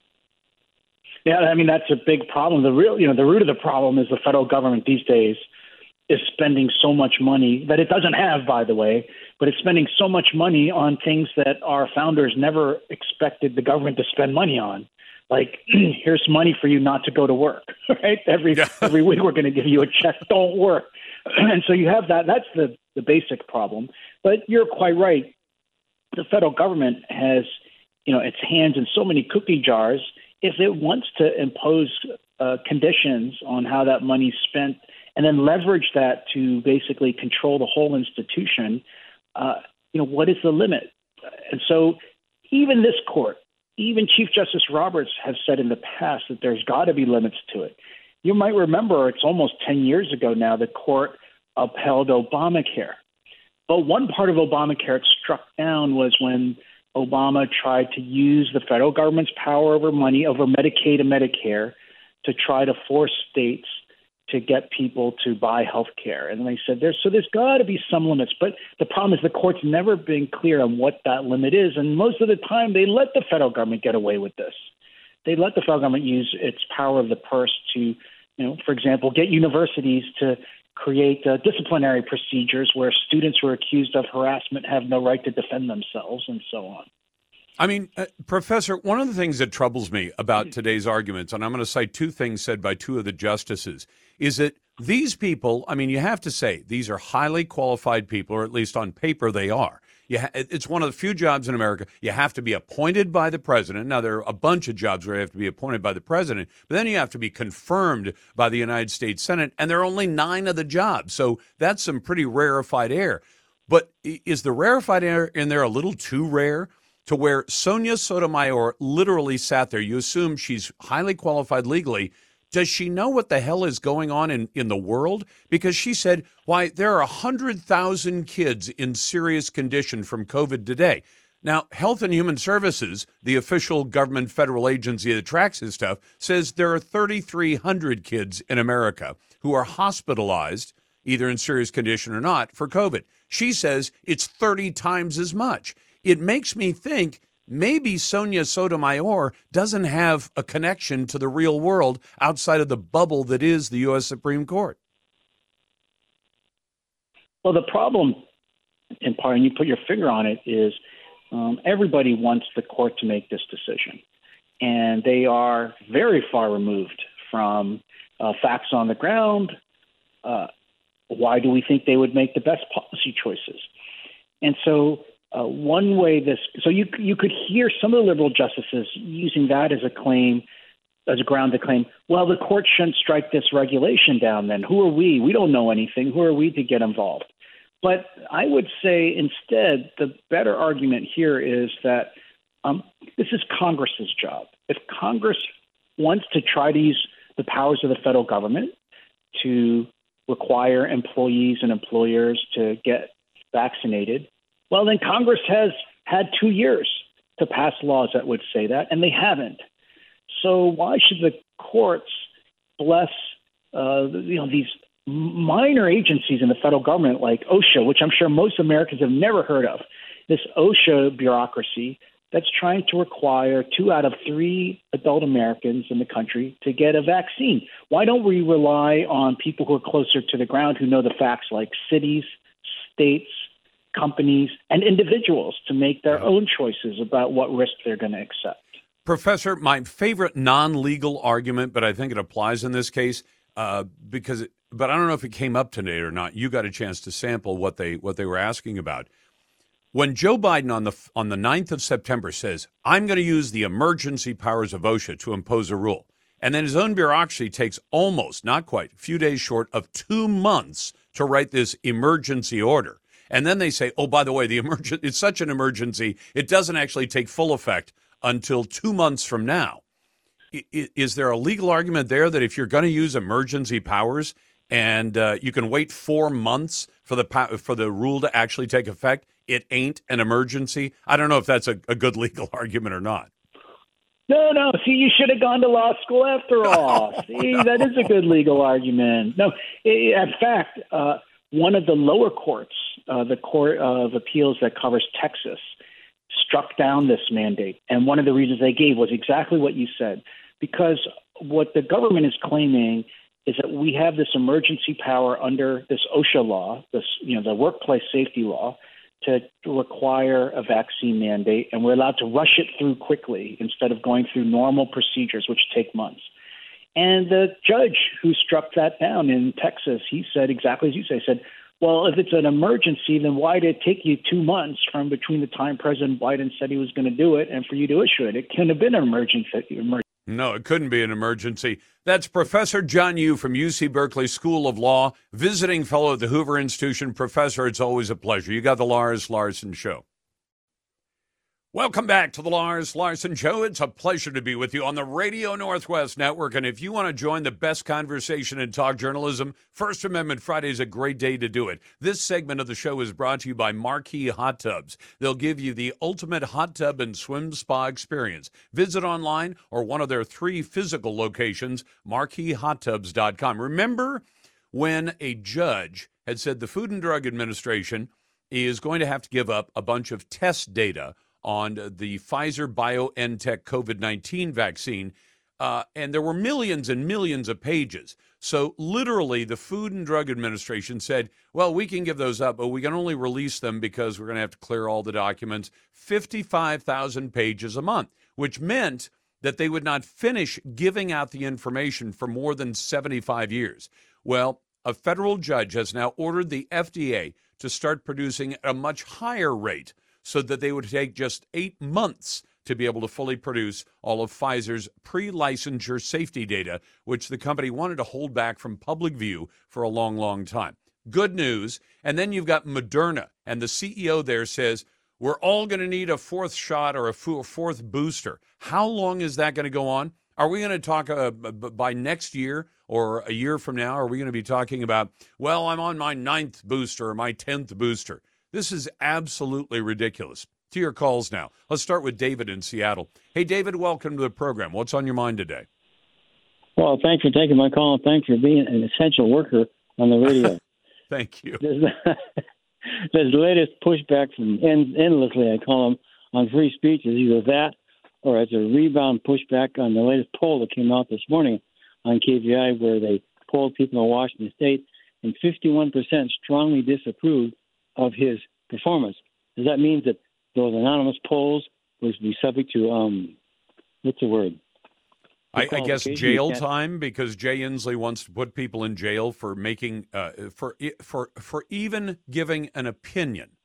Yeah, I mean, that's a big problem. The real, you know, the root of the problem is the federal government these days is spending so much money that it doesn't have, by the way, but it's spending so much money on things that our founders never expected the government to spend money on. Like, here's money for you not to go to work, right? Every every week we're going to give you a check, don't work. And so you have that. That's the, the basic problem. But you're quite right. The federal government has, you know, its hands in so many cookie jars. If it wants to impose uh, conditions on how that money's spent and then leverage that to basically control the whole institution, uh, you know, what is the limit? And so even this court, even Chief Justice Roberts has said in the past that there's got to be limits to it. You might remember it's almost ten years ago now the court upheld Obamacare. But one part of Obamacare it struck down was when Obama tried to use the federal government's power over money, over Medicaid and Medicare, to try to force states to get people to buy health care. And they said, there's, so there's got to be some limits. But the problem is the court's never been clear on what that limit is. And most of the time, they let the federal government get away with this. They let the federal government use its power of the purse to, you know, for example, get universities to create uh, disciplinary procedures where students who are accused of harassment have no right to defend themselves and so on. I mean, uh, Professor, one of the things that troubles me about today's arguments, and I'm going to cite two things said by two of the justices, is that these people, I mean, you have to say, these are highly qualified people, or at least on paper they are. You ha- it's one of the few jobs in America you have to be appointed by the president. Now, there are a bunch of jobs where you have to be appointed by the president, but then you have to be confirmed by the United States Senate, and there are only nine of the jobs. So that's some pretty rarefied air. But is the rarefied air in there a little too rare to where Sonia Sotomayor literally sat there? You assume she's highly qualified legally. Does she know what the hell is going on in, in the world? Because she said, why, there are one hundred thousand kids in serious condition from COVID today. Now, Health and Human Services, the official government federal agency that tracks this stuff, says there are three thousand three hundred kids in America who are hospitalized, either in serious condition or not, for COVID. She says it's thirty times as much. It makes me think maybe Sonia Sotomayor doesn't have a connection to the real world outside of the bubble that is the U S Supreme Court. Well, the problem, in part, and you put your finger on it, is um, everybody wants the court to make this decision. And they are very far removed from uh, facts on the ground. Uh, why do we think they would make the best policy choices? And so uh, one way this, so you you could hear some of the liberal justices using that as a claim, as a ground to claim, well, the court shouldn't strike this regulation down then. Who are we? We don't know anything. Who are we to get involved? But I would say instead, the better argument here is that um, this is Congress's job. If Congress wants to try to use the powers of the federal government to require employees and employers to get vaccinated, well, then Congress has had two years to pass laws that would say that, and they haven't. So why should the courts bless uh, you know these minor agencies in the federal government like OSHA, which I'm sure most Americans have never heard of, this OSHA bureaucracy that's trying to require two out of three adult Americans in the country to get a vaccine? Why don't we rely on people who are closer to the ground, who know the facts, like cities, states, companies, and individuals, to make their own choices about what risk they're going to accept? Professor, my favorite non-legal argument, but I think it applies in this case, uh, because, it, but I don't know if it came up today or not. You got a chance to sample what they what they were asking about. When Joe Biden on the on the ninth of September says, I'm going to use the emergency powers of OSHA to impose a rule, and then his own bureaucracy takes almost, not quite, a few days short of two months to write this emergency order. And then they say, oh, by the way, the emergen- it's such an emergency, it doesn't actually take full effect until two months from now. I- is there a legal argument there that if you're going to use emergency powers and uh, you can wait four months for the po- for the rule to actually take effect, it ain't an emergency? I don't know if that's a, a good legal argument or not. No, no. See, you should have gone to law school after all. Oh, See, no. that is a good legal argument. No, in fact, uh, one of the lower courts, uh, the Court of Appeals that covers Texas, struck down this mandate. And one of the reasons they gave was exactly what you said, because what the government is claiming is that we have this emergency power under this OSHA law, this, you know, the workplace safety law, to require a vaccine mandate, and we're allowed to rush it through quickly instead of going through normal procedures, which take months. And the judge who struck that down in Texas, he said exactly as you say, said, well, if it's an emergency, then why did it take you two months from between the time President Biden said he was going to do it and for you to issue it? It couldn't have been an emergency. No, it couldn't be an emergency. That's Professor John Yoo from U C Berkeley School of Law, visiting fellow at the Hoover Institution. Professor, it's always a pleasure. You got the Lars Larson Show. Welcome back to the Lars Larson Show. It's a pleasure to be with you on the Radio Northwest Network. And if you want to join the best conversation in talk journalism, First Amendment Friday is a great day to do it. This segment of the show is brought to you by Marquee Hot Tubs. They'll give you the ultimate hot tub and swim spa experience. Visit online or one of their three physical locations, marquee hot tubs dot com. Remember when a judge had said the Food and Drug Administration is going to have to give up a bunch of test data on the Pfizer-BioNTech COVID nineteen vaccine, uh, and there were millions and millions of pages. So literally the Food and Drug Administration said, well, we can give those up, but we can only release them because we're going to have to clear all the documents, fifty-five thousand pages a month, which meant that they would not finish giving out the information for more than seventy-five years. Well, a federal judge has now ordered the F D A to start producing at a much higher rate, so that they would take just eight months to be able to fully produce all of Pfizer's pre-licensure safety data, which the company wanted to hold back from public view for a long, long time. Good news. And then you've got Moderna, and the C E O there says, we're all going to need a fourth shot or a fourth booster. How long is that going to go on? Are we going to talk uh, by next year or a year from now? Are we going to be talking about, well, I'm on my ninth booster or my tenth booster? This is absolutely ridiculous. To your calls now. Let's start with David in Seattle. Hey, David, welcome to the program. What's on your mind today? Well, thanks for taking my call. Thanks for being an essential worker on the radio. Thank you. There's, there's the latest pushback from end, endlessly, I call them, on free speech is either that or it's a rebound pushback on the latest poll that came out this morning on K V I where they polled people in Washington State, and fifty-one percent strongly disapproved of his performance. Does that mean that those anonymous polls would be subject to, um, what's the word? I, I guess jail time, because Jay Inslee wants to put people in jail for making, uh, for for for even giving an opinion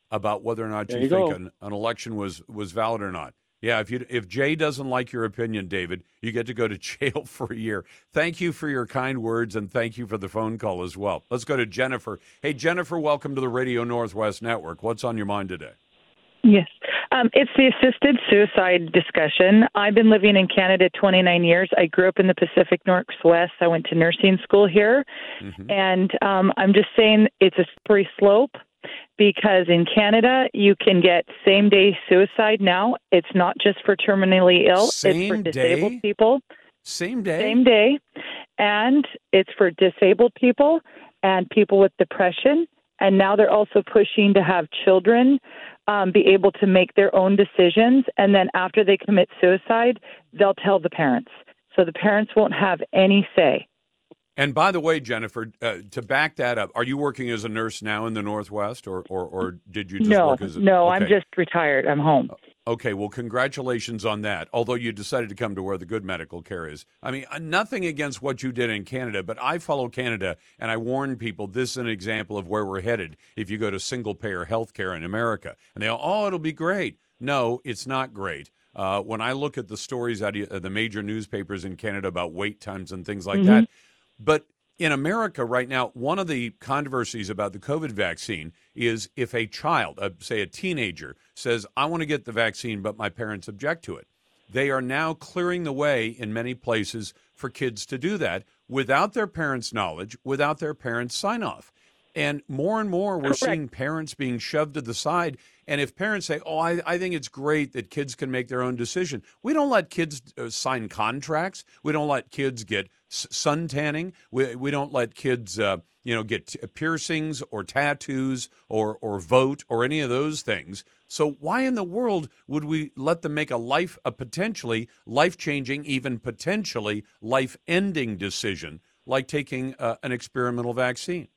about whether or not There you, you think go. an, an election was, was valid or not. Yeah, if you if Jay doesn't like your opinion, David, you get to go to jail for a year. Thank you for your kind words, and thank you for the phone call as well. Let's go to Jennifer. Hey, Jennifer, welcome to the Radio Northwest Network. What's on your mind today? Yes. Um, it's the assisted suicide discussion. I've been living in Canada twenty-nine years. I grew up in the Pacific Northwest. I went to nursing school here. Mm-hmm. And um, I'm just saying it's a slippery slope because in Canada, you can get same-day suicide now. It's not just for terminally ill. Same it's for disabled day? people. Same day? Same day. And it's for disabled people and people with depression. And now they're also pushing to have children um, be able to make their own decisions. And then after they commit suicide, they'll tell the parents. So the parents won't have any say. And by the way, Jennifer, uh, to back that up, are you working as a nurse now in the Northwest, or or, or did you just no, work as a... No, okay. I'm just retired. I'm home. Okay, well, congratulations on that, although you decided to come to where the good medical care is. I mean, nothing against what you did in Canada, but I follow Canada, and I warn people this is an example of where we're headed if you go to single-payer health care in America. And they go, oh, it'll be great. No, it's not great. Uh, when I look at the stories out of the major newspapers in Canada about wait times and things like mm-hmm. that, but in America right now, one of the controversies about the COVID vaccine is if a child, uh, say a teenager, says, I want to get the vaccine, but my parents object to it. They are now clearing the way in many places for kids to do that without their parents' knowledge, without their parents' sign-off. And more and more, we're Correct. seeing parents being shoved to the side. And if parents say, oh, I, I think it's great that kids can make their own decision, we don't let kids uh, sign contracts. We don't let kids get s- sun tanning. We, we don't let kids, uh, you know, get t- piercings or tattoos or, or vote or any of those things. So why in the world would we let them make a life, a potentially life-changing, even potentially life-ending decision like taking uh, an experimental vaccine?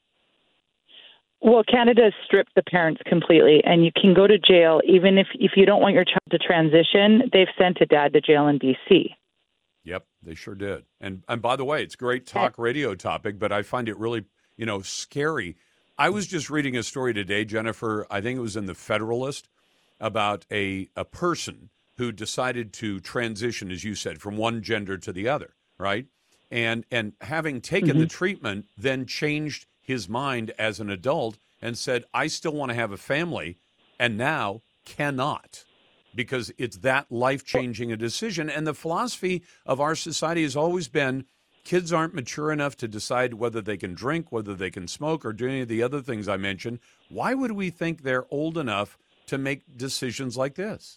Well, Canada has stripped the parents completely, and you can go to jail even if, if you don't want your child to transition. They've sent a dad to jail in D C Yep, they sure did. And and by the way, it's a great talk radio topic, but I find it really, you know, scary. I was just reading a story today, Jennifer, I think it was in the Federalist, about a, a person who decided to transition, as you said, from one gender to the other, right? And, and having taken mm-hmm. the treatment, then changed his mind as an adult and said, I still want to have a family, and now cannot, because it's that life-changing a decision. And the philosophy of our society has always been kids aren't mature enough to decide whether they can drink, whether they can smoke, or do any of the other things I mentioned. Why would we think they're old enough to make decisions like this?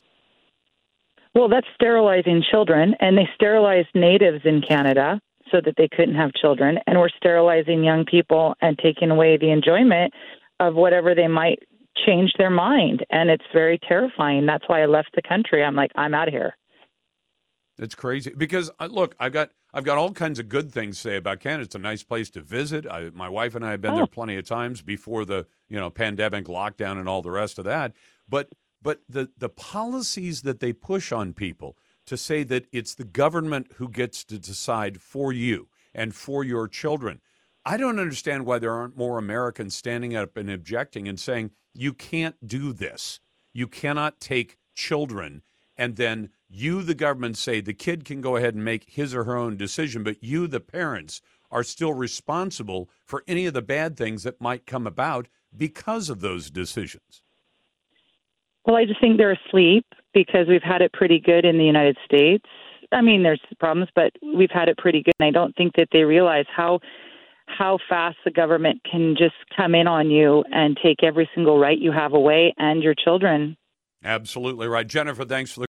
Well, that's sterilizing children, and they sterilized natives in Canada so that they couldn't have children, and we're sterilizing young people and taking away the enjoyment of whatever they might change their mind. And it's very terrifying. That's why I left the country. I'm like, I'm out of here. It's crazy because uh, look, I've got I've got all kinds of good things to say about Canada. It's a nice place to visit. I, my wife and I have been oh. there plenty of times before the you know pandemic lockdown and all the rest of that. But but the the policies that they push on people to say that it's the government who gets to decide for you and for your children. I don't understand why there aren't more Americans standing up and objecting and saying, you can't do this. You cannot take children and then you, the government, say the kid can go ahead and make his or her own decision, but you, the parents, are still responsible for any of the bad things that might come about because of those decisions. Well, I just think they're asleep because we've had it pretty good in the United States. I mean, there's problems, but we've had it pretty good. And I don't think that they realize how how fast the government can just come in on you and take every single right you have away and your children. Absolutely right. Jennifer, thanks for the